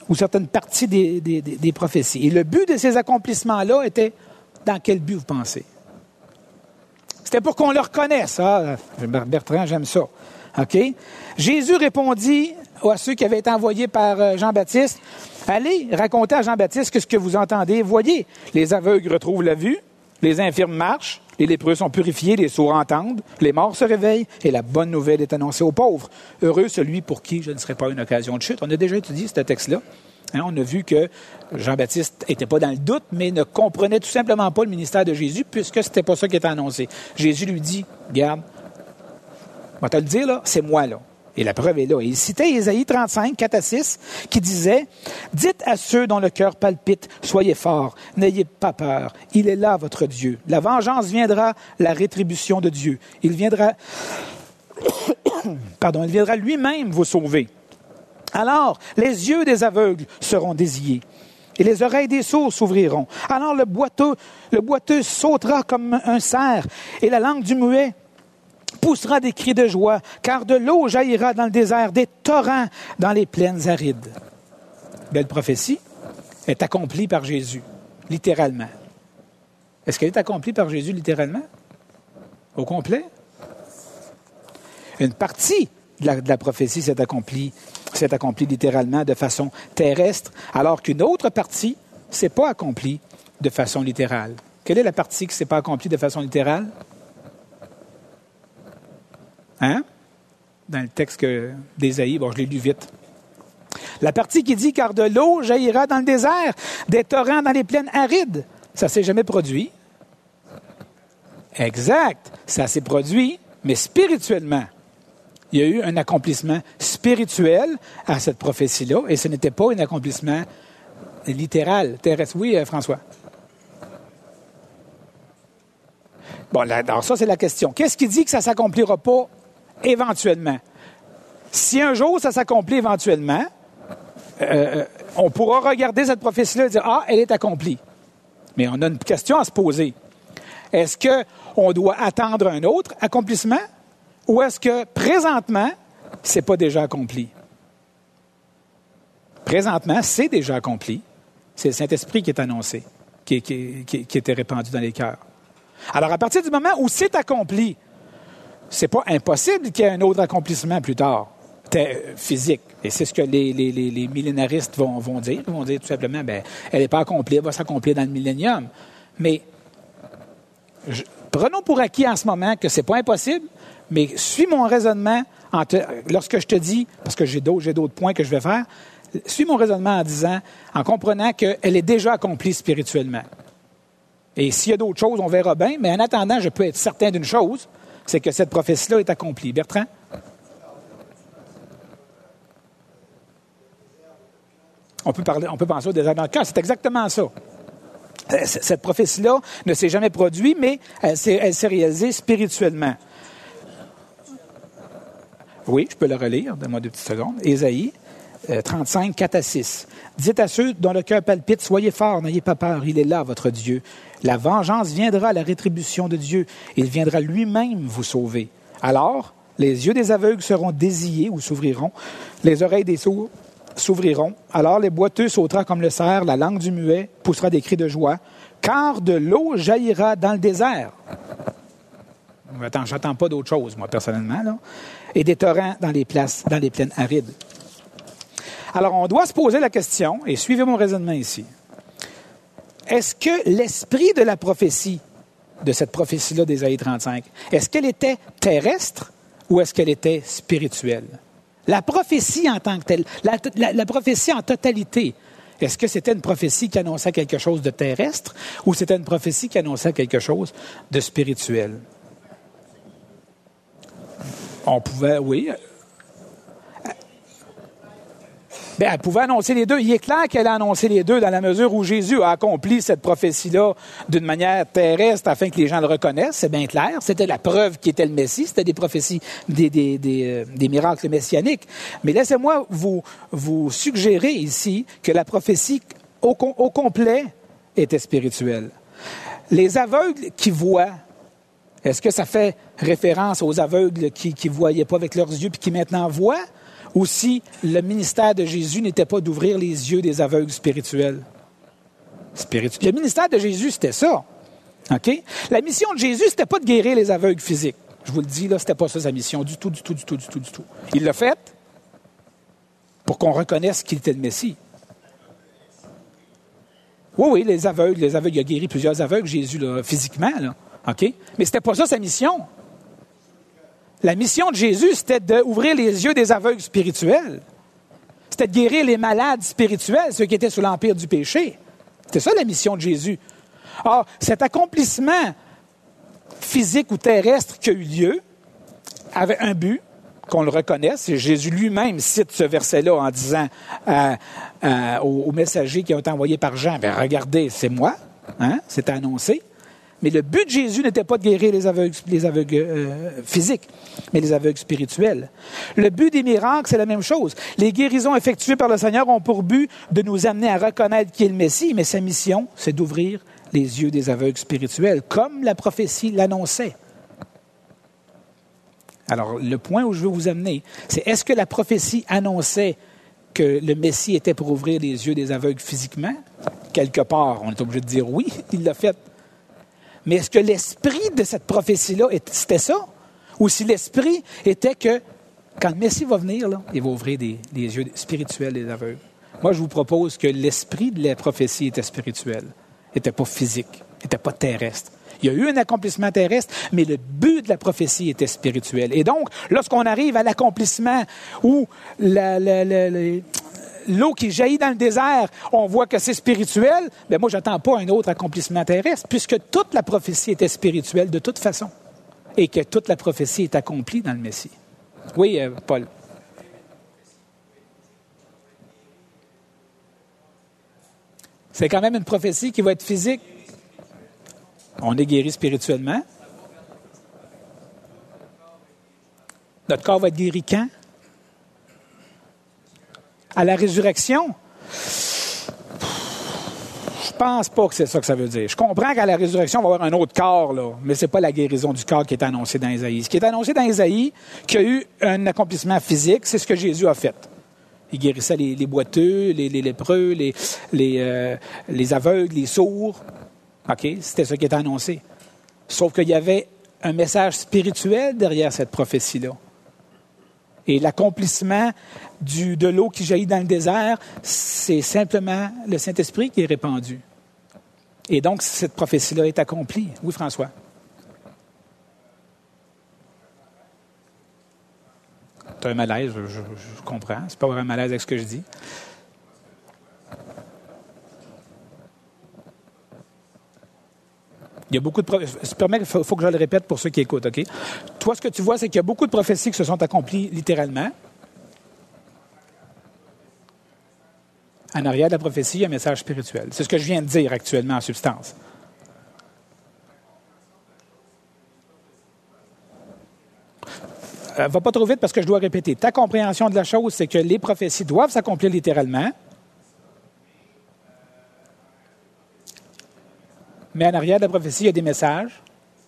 ou certaines parties des, des, des, des prophéties. Et le but de ces accomplissements-là était, dans quel but vous pensez? C'était pour qu'on le reconnaisse. Ah, Bertrand, j'aime ça. OK? Jésus répondit à ceux qui avaient été envoyés par Jean-Baptiste, « Allez, racontez à Jean-Baptiste que ce que vous entendez. Voyez, les aveugles retrouvent la vue, les infirmes marchent, les lépreux sont purifiés, les sourds entendent, les morts se réveillent, et la bonne nouvelle est annoncée aux pauvres. Heureux celui pour qui je ne serai pas une occasion de chute. » On a déjà étudié ce texte-là. Hein, on a vu que Jean-Baptiste n'était pas dans le doute, mais ne comprenait tout simplement pas le ministère de Jésus, puisque ce n'était pas ça qui était annoncé. Jésus lui dit, « Regarde, on va te le dire, là, c'est moi, là. » Et la preuve est là. Et il citait Ésaïe trente-cinq, quatre à six, qui disait, « Dites à ceux dont le cœur palpite, soyez forts, n'ayez pas peur. Il est là, votre Dieu. La vengeance viendra, la rétribution de Dieu. Il viendra, pardon, il viendra lui-même vous sauver. Alors, les yeux des aveugles seront désiés, et les oreilles des sourds s'ouvriront. Alors le boiteux, le boiteux sautera comme un cerf, et la langue du muet poussera des cris de joie, car de l'eau jaillira dans le désert, des torrents dans les plaines arides. » Belle prophétie est accomplie par Jésus, littéralement. Est-ce qu'elle est accomplie par Jésus littéralement? Au complet? Une partie de la, de la prophétie s'est accomplie, s'est accomplie littéralement de façon terrestre, alors qu'une autre partie ne s'est pas accomplie de façon littérale. Quelle est la partie qui ne s'est pas accomplie de façon littérale? Hein? Dans le texte que, d'Ésaïe, bon, je l'ai lu vite. La partie qui dit « Car de l'eau jaillira dans le désert, des torrents dans les plaines arides », ça ne s'est jamais produit. Exact, ça s'est produit, mais spirituellement. Il y a eu un accomplissement spirituel à cette prophétie-là, et ce n'était pas un accomplissement littéral, terrestre. Oui, euh, François? Bon, là, alors ça, c'est la question. Qu'est-ce qui dit que ça ne s'accomplira pas éventuellement? Si un jour ça s'accomplit éventuellement, euh, on pourra regarder cette prophétie-là et dire « Ah, elle est accomplie ». Mais on a une question à se poser. Est-ce qu'on doit attendre un autre accomplissement ou est-ce que présentement, ce n'est pas déjà accompli? Présentement, c'est déjà accompli. C'est le Saint-Esprit qui est annoncé, qui, qui, qui, qui était répandu dans les cœurs. Alors, à partir du moment où c'est accompli, c'est pas impossible qu'il y ait un autre accomplissement plus tard, physique. Et c'est ce que les, les, les, les millénaristes vont, vont dire. Ils vont dire tout simplement, ben, elle n'est pas accomplie, elle va s'accomplir dans le millénium. Mais je, prenons pour acquis en ce moment que c'est pas impossible, mais suis mon raisonnement en te, lorsque je te dis, parce que j'ai d'autres, j'ai d'autres points que je vais faire, suis mon raisonnement en disant, en comprenant qu'elle est déjà accomplie spirituellement. Et s'il y a d'autres choses, on verra bien, mais en attendant, je peux être certain d'une chose, c'est que cette prophétie-là est accomplie. Bertrand? On peut, parler, on peut penser au désert dans le cœur, c'est exactement ça. Cette prophétie-là ne s'est jamais produite, mais elle s'est, elle s'est réalisée spirituellement. Oui, je peux le relire, donne-moi deux petites secondes. Ésaïe euh, trente-cinq, quatre à six. « Dites à ceux dont le cœur palpite, soyez forts, n'ayez pas peur, il est là, votre Dieu. La vengeance viendra, la rétribution de Dieu. Il viendra lui-même vous sauver. Alors, les yeux des aveugles seront désillés ou s'ouvriront, les oreilles des sourds s'ouvriront. Alors les boiteux sauteront comme le cerf, la langue du muet poussera des cris de joie, car de l'eau jaillira dans le désert. » Attends, j'attends pas d'autre chose, moi, personnellement, là. Et des torrents dans les places, dans les plaines arides. Alors, on doit se poser la question, et suivez mon raisonnement ici. Est-ce que l'esprit de la prophétie, de cette prophétie-là d'Ésaïe trente-cinq, est-ce qu'elle était terrestre ou est-ce qu'elle était spirituelle? La prophétie en tant que telle, la, la, la prophétie en totalité, est-ce que c'était une prophétie qui annonçait quelque chose de terrestre ou c'était une prophétie qui annonçait quelque chose de spirituel? On pouvait, oui. Bien, elle pouvait annoncer les deux. Il est clair qu'elle a annoncé les deux dans la mesure où Jésus a accompli cette prophétie-là d'une manière terrestre afin que les gens le reconnaissent. C'est bien clair. C'était la preuve qu'il était le Messie. C'était des prophéties, des, des, des, euh, des miracles messianiques. Mais laissez-moi vous, vous suggérer ici que la prophétie au, au complet était spirituelle. Les aveugles qui voient, est-ce que ça fait référence aux aveugles qui ne voyaient pas avec leurs yeux puis qui maintenant voient? Aussi, le ministère de Jésus n'était pas d'ouvrir les yeux des aveugles spirituels. Spiritu... Le ministère de Jésus, c'était ça. OK? La mission de Jésus, c'était pas de guérir les aveugles physiques. Je vous le dis, là, c'était pas ça sa mission, du tout, du tout, du tout, du tout, du tout. Il l'a fait pour qu'on reconnaisse qu'il était le Messie. Oui, oui, les aveugles, les aveugles, il a guéri plusieurs aveugles, Jésus, là, physiquement, là. OK? Mais c'était pas ça sa mission. La mission de Jésus, c'était d'ouvrir les yeux des aveugles spirituels. C'était de guérir les malades spirituels, ceux qui étaient sous l'empire du péché. C'était ça la mission de Jésus. Or, cet accomplissement physique ou terrestre qui a eu lieu avait un but, qu'on le reconnaisse. Et Jésus lui-même cite ce verset-là en disant euh, euh, aux, aux messagers qui ont été envoyés par Jean, ben, « Regardez, c'est moi. Hein? » C'est annoncé. Mais le but de Jésus n'était pas de guérir les aveugles, les aveugles euh, physiques, mais les aveugles spirituels. Le but des miracles, c'est la même chose. Les guérisons effectuées par le Seigneur ont pour but de nous amener à reconnaître qui est le Messie, mais sa mission, c'est d'ouvrir les yeux des aveugles spirituels, comme la prophétie l'annonçait. Alors, le point où je veux vous amener, c'est est-ce que la prophétie annonçait que le Messie était pour ouvrir les yeux des aveugles physiquement? Quelque part, on est obligé de dire oui, il l'a fait. Mais est-ce que l'esprit de cette prophétie-là, c'était ça? Ou si l'esprit était que, quand le Messie va venir, là, il va ouvrir des, les yeux spirituels des aveugles? Moi, je vous propose que l'esprit de la prophétie était spirituel, n'était pas physique, n'était pas terrestre. Il y a eu un accomplissement terrestre, mais le but de la prophétie était spirituel. Et donc, lorsqu'on arrive à l'accomplissement où la, la, la, la, l'eau qui jaillit dans le désert, on voit que c'est spirituel, bien moi, je n'attends pas un autre accomplissement terrestre, puisque toute la prophétie était spirituelle de toute façon, et que toute la prophétie est accomplie dans le Messie. Oui, euh, Paul. C'est quand même une prophétie qui va être physique. On est guéri spirituellement. Notre corps va être guéri quand? À la résurrection? Je pense pas que c'est ça que ça veut dire. Je comprends qu'à la résurrection, on va avoir un autre corps, là, mais ce n'est pas la guérison du corps qui est annoncée dans Isaïe. Ce qui est annoncé dans Isaïe, qu'il y a eu un accomplissement physique, c'est ce que Jésus a fait. Il guérissait les, les boiteux, les, les lépreux, les, les, euh, les aveugles, les sourds. OK? C'était ce qui était annoncé. Sauf qu'il y avait un message spirituel derrière cette prophétie-là. Et l'accomplissement du, de l'eau qui jaillit dans le désert, c'est simplement le Saint-Esprit qui est répandu. Et donc, cette prophétie-là est accomplie. Oui, François? Tu as un malaise, je, je, je comprends. C'est pas vraiment un malaise avec ce que je dis. Il y a beaucoup de prophéties. Je permets qu'il faut, faut que je le répète pour ceux qui écoutent, OK? Toi, ce que tu vois, c'est qu'il y a beaucoup de prophéties qui se sont accomplies littéralement. En arrière de la prophétie, il y a un message spirituel. C'est ce que je viens de dire actuellement en substance. Euh, va pas trop vite parce que je dois répéter. Ta compréhension de la chose, c'est que les prophéties doivent s'accomplir littéralement. Mais en arrière de la prophétie, il y a des messages.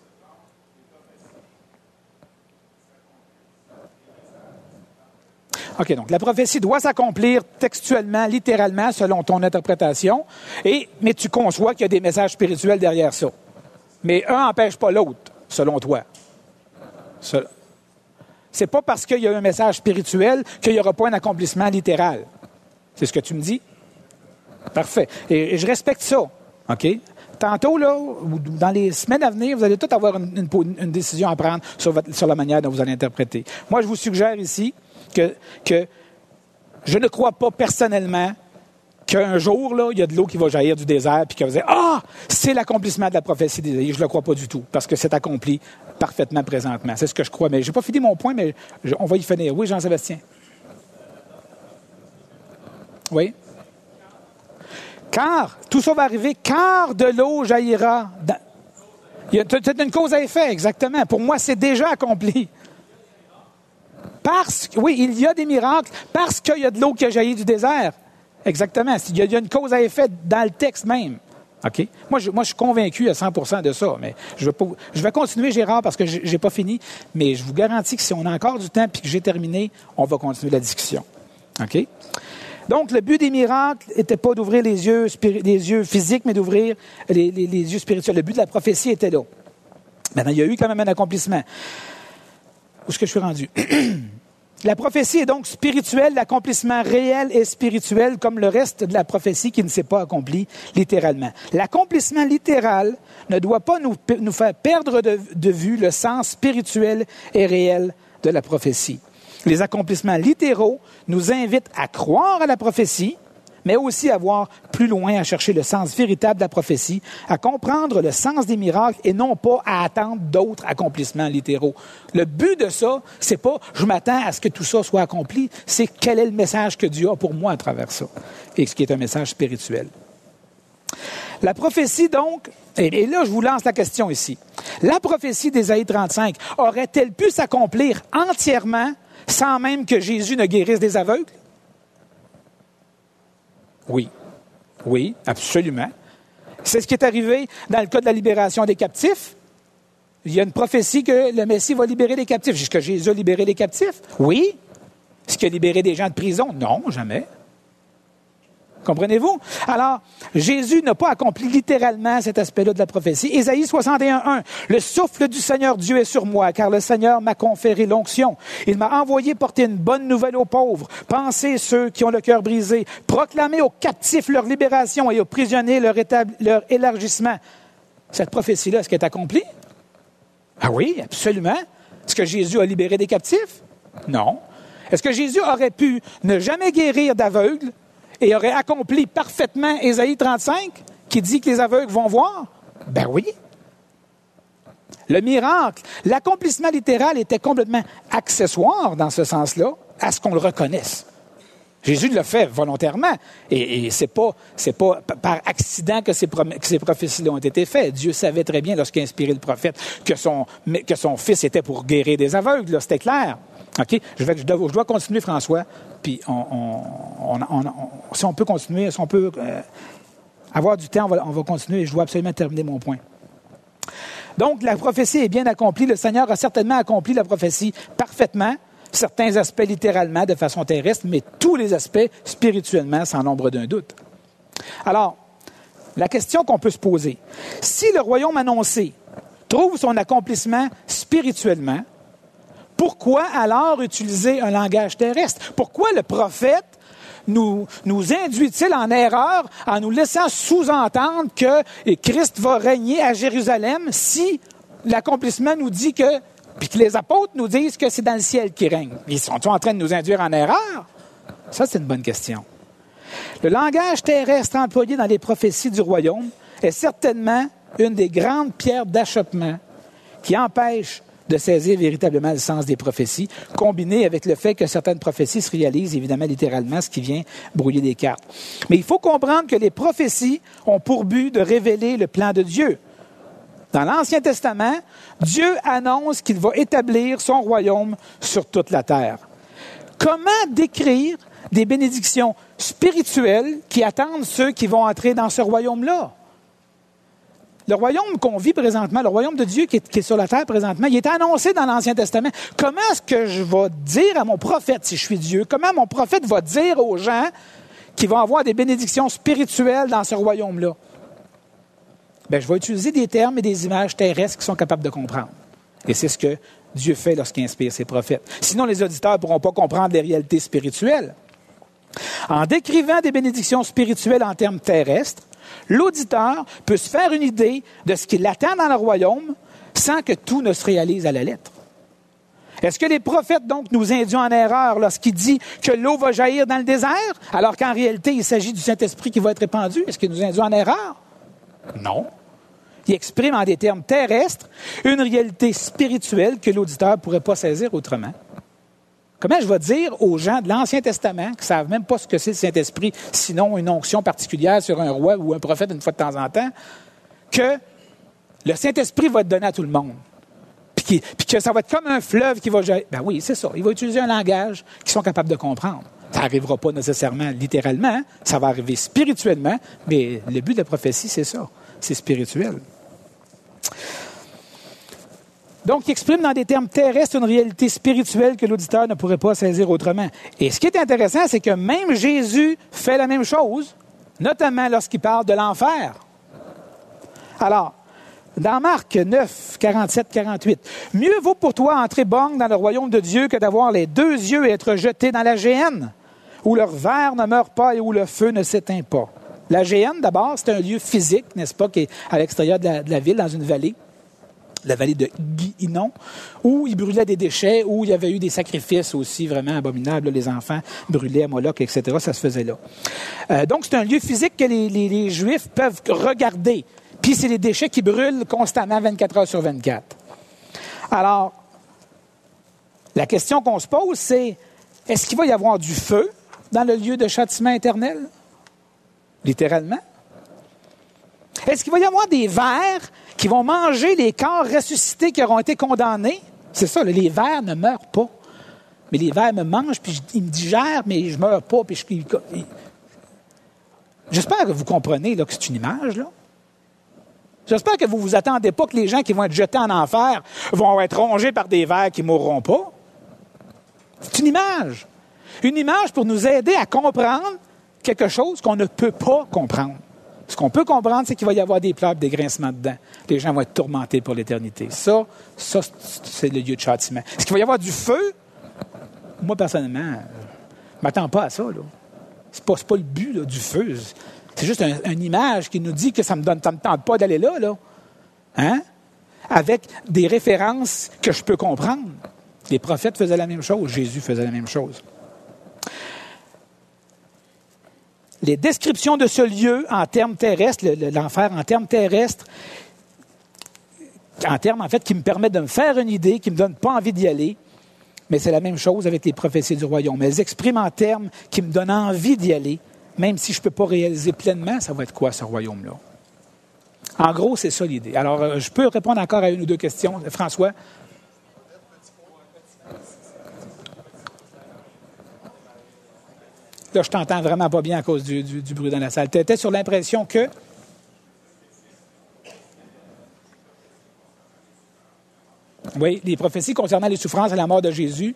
OK, donc la prophétie doit s'accomplir textuellement, littéralement, selon ton interprétation, et, mais tu conçois qu'il y a des messages spirituels derrière ça. Mais un n'empêche pas l'autre, selon toi. Ce... C'est pas parce qu'il y a un message spirituel qu'il n'y aura pas un accomplissement littéral. C'est ce que tu me dis? Parfait. Et, et je respecte ça, OK? Tantôt, là, dans les semaines à venir, vous allez tous avoir une, une, une décision à prendre sur, votre, sur la manière dont vous allez interpréter. Moi, je vous suggère ici que, que je ne crois pas personnellement qu'un jour, là, il y a de l'eau qui va jaillir du désert puis que vous allez dire « Ah, c'est l'accomplissement de la prophétie d'Ésaïe. » Je ne le crois pas du tout parce que c'est accompli parfaitement présentement. C'est ce que je crois. Mais je n'ai pas fini mon point, mais je, on va y finir. Oui, Jean-Sébastien? Oui? Car, tout ça va arriver, car de l'eau jaillira. Dans... Il y a c'est une cause à effet, exactement. Pour moi, c'est déjà accompli. Parce que, oui, il y a des miracles, parce qu'il y a de l'eau qui a jailli du désert. Exactement. Il y a une cause à effet dans le texte même. OK? Moi, je, moi, je suis convaincu à cent pour cent de ça, mais je vais, pas, je vais continuer, Gérard, parce que je n'ai pas fini, mais je vous garantis que si on a encore du temps et que j'ai terminé, on va continuer la discussion. OK? Donc, le but des miracles n'était pas d'ouvrir les yeux, les yeux physiques, mais d'ouvrir les, les, les yeux spirituels. Le but de la prophétie était là. Maintenant, il y a eu quand même un accomplissement. Où est-ce que je suis rendu? La prophétie est donc spirituelle, l'accomplissement réel est spirituel, comme le reste de la prophétie qui ne s'est pas accompli littéralement. L'accomplissement littéral ne doit pas nous, nous faire perdre de, de vue le sens spirituel et réel de la prophétie. Les accomplissements littéraux nous invitent à croire à la prophétie, mais aussi à voir plus loin, à chercher le sens véritable de la prophétie, à comprendre le sens des miracles et non pas à attendre d'autres accomplissements littéraux. Le but de ça, c'est pas « je m'attends à ce que tout ça soit accompli », c'est quel est le message que Dieu a pour moi à travers ça, et ce qui est un message spirituel. La prophétie, donc, et là, je vous lance la question ici. La prophétie d'Ésaïe trente-cinq aurait-elle pu s'accomplir entièrement sans même que Jésus ne guérisse des aveugles? Oui. Oui, absolument. C'est ce qui est arrivé dans le cas de la libération des captifs. Il y a une prophétie que le Messie va libérer les captifs. Est-ce que Jésus a libéré les captifs? Oui. Est-ce qu'il a libéré des gens de prison? Non, jamais. Comprenez-vous? Alors, Jésus n'a pas accompli littéralement cet aspect-là de la prophétie. Ésaïe soixante et un, un. Le souffle du Seigneur Dieu est sur moi, car le Seigneur m'a conféré l'onction. Il m'a envoyé porter une bonne nouvelle aux pauvres, panser ceux qui ont le cœur brisé, proclamer aux captifs leur libération et aux prisonniers leur, établi- leur élargissement. Cette prophétie-là, est-ce qu'elle est accomplie? Ah oui, absolument. Est-ce que Jésus a libéré des captifs? Non. Est-ce que Jésus aurait pu ne jamais guérir d'aveugles et aurait accompli parfaitement Ésaïe trente-cinq, qui dit que les aveugles vont voir? Ben oui. Le miracle, l'accomplissement littéral était complètement accessoire dans ce sens-là, à ce qu'on le reconnaisse. Jésus l'a fait volontairement, et, et c'est pas, c'est pas par accident que ces, que ces prophéties-là ont été faites. Dieu savait très bien, lorsqu'il a inspiré le prophète, que son, que son fils était pour guérir des aveugles, là, c'était clair. OK? Je, vais, je, dois, je dois continuer, François, puis on, on, on, on, on, si on peut continuer, si on peut euh, avoir du temps, on va, on va continuer, et je dois absolument terminer mon point. Donc, la prophétie est bien accomplie. Le Seigneur a certainement accompli la prophétie parfaitement, certains aspects littéralement, de façon terrestre, mais tous les aspects spirituellement, sans l'ombre d'un doute. Alors, la question qu'on peut se poser, si le royaume annoncé trouve son accomplissement spirituellement, pourquoi alors utiliser un langage terrestre? Pourquoi le prophète nous, nous induit-il en erreur en nous laissant sous-entendre que Christ va régner à Jérusalem si l'accomplissement nous dit que, puis que les apôtres nous disent que c'est dans le ciel qu'il règne? Ils sont-ils en train de nous induire en erreur? Ça, c'est une bonne question. Le langage terrestre employé dans les prophéties du royaume est certainement une des grandes pierres d'achoppement qui empêche de saisir véritablement le sens des prophéties, combiné avec le fait que certaines prophéties se réalisent évidemment littéralement, ce qui vient brouiller les cartes. Mais il faut comprendre que les prophéties ont pour but de révéler le plan de Dieu. Dans l'Ancien Testament, Dieu annonce qu'il va établir son royaume sur toute la terre. Comment décrire des bénédictions spirituelles qui attendent ceux qui vont entrer dans ce royaume-là? Le royaume qu'on vit présentement, le royaume de Dieu qui est, qui est sur la terre présentement, il est annoncé dans l'Ancien Testament. Comment est-ce que je vais dire à mon prophète, si je suis Dieu, comment mon prophète va dire aux gens qui vont avoir des bénédictions spirituelles dans ce royaume-là? Bien, je vais utiliser des termes et des images terrestres qui sont capables de comprendre. Et c'est ce que Dieu fait lorsqu'il inspire ses prophètes. Sinon, les auditeurs ne pourront pas comprendre les réalités spirituelles. En décrivant des bénédictions spirituelles en termes terrestres, l'auditeur peut se faire une idée de ce qu'il attend dans le royaume sans que tout ne se réalise à la lettre. Est-ce que les prophètes, donc, nous induisent en erreur lorsqu'ils disent que l'eau va jaillir dans le désert, alors qu'en réalité, il s'agit du Saint-Esprit qui va être répandu? Est-ce qu'ils nous induisent en erreur? Non. Ils expriment en des termes terrestres une réalité spirituelle que l'auditeur ne pourrait pas saisir autrement. Comment je vais dire aux gens de l'Ancien Testament qui ne savent même pas ce que c'est le Saint-Esprit, sinon une onction particulière sur un roi ou un prophète une fois de temps en temps, que le Saint-Esprit va être donné à tout le monde? Puis, puis que ça va être comme un fleuve qui va... Ben oui, c'est ça. Il va utiliser un langage qu'ils sont capables de comprendre. Ça n'arrivera pas nécessairement littéralement, ça va arriver spirituellement, mais le but de la prophétie, c'est ça, c'est spirituel. Donc, il exprime dans des termes terrestres une réalité spirituelle que l'auditeur ne pourrait pas saisir autrement. Et ce qui est intéressant, c'est que même Jésus fait la même chose, notamment lorsqu'il parle de l'enfer. Alors, dans Marc neuf, quarante-sept quarante-huit, « Mieux vaut pour toi entrer borgne dans le royaume de Dieu que d'avoir les deux yeux et être jeté dans la géhenne, où leur ver ne meurt pas et où le feu ne s'éteint pas. » La géhenne, d'abord, c'est un lieu physique, n'est-ce pas, qui est à l'extérieur de la, de la ville, dans une vallée. La vallée de Guinon, où ils brûlaient des déchets, où il y avait eu des sacrifices aussi vraiment abominables. Les enfants brûlaient à Moloch, et cetera. Ça se faisait là. Euh, donc, c'est un lieu physique que les, les, les Juifs peuvent regarder. Puis, c'est les déchets qui brûlent constamment vingt-quatre heures sur vingt-quatre. Alors, la question qu'on se pose, c'est, est-ce qu'il va y avoir du feu dans le lieu de châtiment éternel? Littéralement. Est-ce qu'il va y avoir des vers qui vont manger les corps ressuscités qui auront été condamnés? C'est ça, là, les vers ne meurent pas. Mais les vers me mangent, puis ils me digèrent, mais je ne meurs pas. Puis je... J'espère que vous comprenez là, que c'est une image. Là. J'espère que vous ne vous attendez pas que les gens qui vont être jetés en enfer vont être rongés par des vers qui ne mourront pas. C'est une image. Une image pour nous aider à comprendre quelque chose qu'on ne peut pas comprendre. Ce qu'on peut comprendre, c'est qu'il va y avoir des pleurs et des grincements dedans. Les gens vont être tourmentés pour l'éternité. Ça, ça, c'est le lieu de châtiment. Est-ce qu'il va y avoir du feu? Moi, personnellement, je ne m'attends pas à ça. Là. C'est pas, c'est pas le but là, du feu. C'est juste un, une image qui nous dit que ça ne me, donne, ça me tente pas d'aller là. là. Hein? Avec des références que je peux comprendre. Les prophètes faisaient la même chose. Jésus faisait la même chose. Les descriptions de ce lieu en termes terrestres, le, le, l'enfer en termes terrestres, en termes, en fait, qui me permettent de me faire une idée, qui ne me donnent pas envie d'y aller, mais c'est la même chose avec les prophéties du royaume. Elles expriment en termes qui me donnent envie d'y aller, même si je ne peux pas réaliser pleinement, ça va être quoi ce royaume-là? En gros, c'est ça l'idée. Alors, je peux répondre encore à une ou deux questions. François? Là, je t'entends vraiment pas bien à cause du, du, du bruit dans la salle. Tu étais sur l'impression que... Oui, les prophéties concernant les souffrances et la mort de Jésus.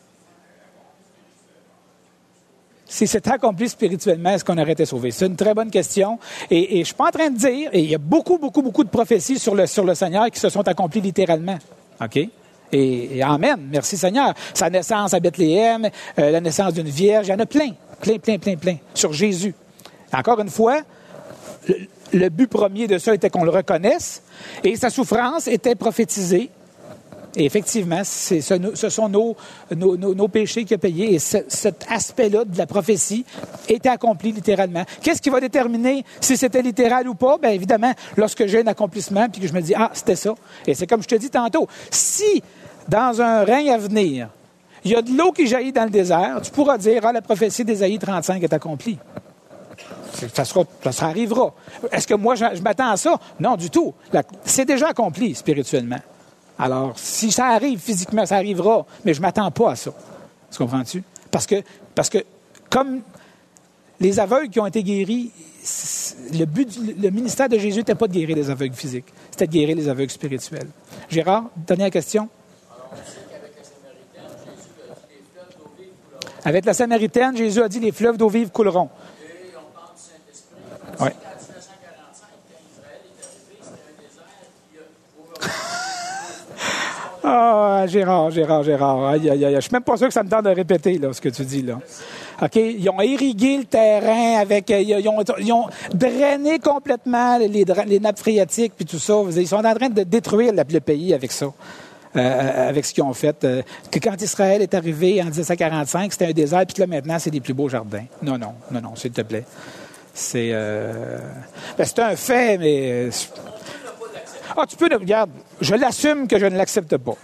Si c'était accompli spirituellement, est-ce qu'on aurait été sauvé? C'est une très bonne question. Et, et je ne suis pas en train de dire, et il y a beaucoup, beaucoup, beaucoup de prophéties sur le, sur le Seigneur qui se sont accomplies littéralement. OK? Et, et amen. Merci Seigneur. Sa naissance à Bethléem, euh, la naissance d'une vierge, il y en a plein. Plein, plein, plein, plein. Sur Jésus. Encore une fois, le, le but premier de ça était qu'on le reconnaisse et sa souffrance était prophétisée. Et effectivement, c'est, ce, ce sont nos, nos, nos, nos péchés qu'il a payés. Et ce, cet aspect-là de la prophétie était accompli littéralement. Qu'est-ce qui va déterminer si c'était littéral ou pas? Bien évidemment, lorsque j'ai un accomplissement puis que je me dis « Ah, c'était ça ». Et c'est comme je te dis tantôt, si dans un règne à venir, il y a de l'eau qui jaillit dans le désert, tu pourras dire « Ah, la prophétie d'Ésaïe trente-cinq est accomplie ». Ça, sera, ça arrivera. Est-ce que moi, je, je m'attends à ça? Non, du tout. La, c'est déjà accompli spirituellement. Alors, si ça arrive physiquement, ça arrivera, mais je ne m'attends pas à ça. Tu comprends-tu? Parce que, parce que comme les aveugles qui ont été guéris, le but, du, le ministère de Jésus n'était pas de guérir les aveugles physiques, c'était de guérir les aveugles spirituels. Gérard, dernière question? Avec la Samaritaine, Jésus a dit les fleuves d'eau vive couleront. Et on parle du Saint-Esprit. Oui. En mille neuf cent quarante-cinq, quand Israël est arrivé, c'était un désert qui a... Ah, Gérard, Gérard, Gérard. Aïe, aïe, aïe. Je ne suis même pas sûr que ça me tente de répéter là, ce que tu dis là. OK? Ils ont irrigué le terrain avec... Ils ont, ils ont drainé complètement les, les nappes phréatiques puis tout ça. Ils sont en train de détruire le pays avec ça. Euh, avec ce qu'ils ont fait. Euh, que quand Israël est arrivé en dix-neuf cent quarante-cinq, c'était un désert, puis que là, maintenant, c'est des plus beaux jardins. Non, non, non, non, s'il te plaît. C'est, euh... ben, c'est un fait, mais... Ah, tu peux... Regarde, je l'assume que je ne l'accepte pas.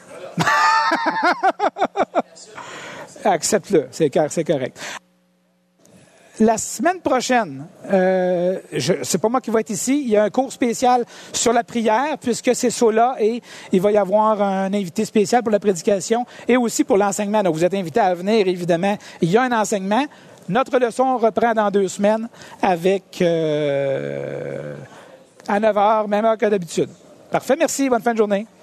Accepte-le, c'est, c'est correct. La semaine prochaine, euh, je, c'est pas moi qui vais être ici, il y a un cours spécial sur la prière, puisque c'est Sola, et il va y avoir un invité spécial pour la prédication et aussi pour l'enseignement. Donc, vous êtes invités à venir, évidemment. Il y a un enseignement. Notre leçon reprend dans deux semaines avec euh, à neuf heures, même heure que d'habitude. Parfait, merci, bonne fin de journée.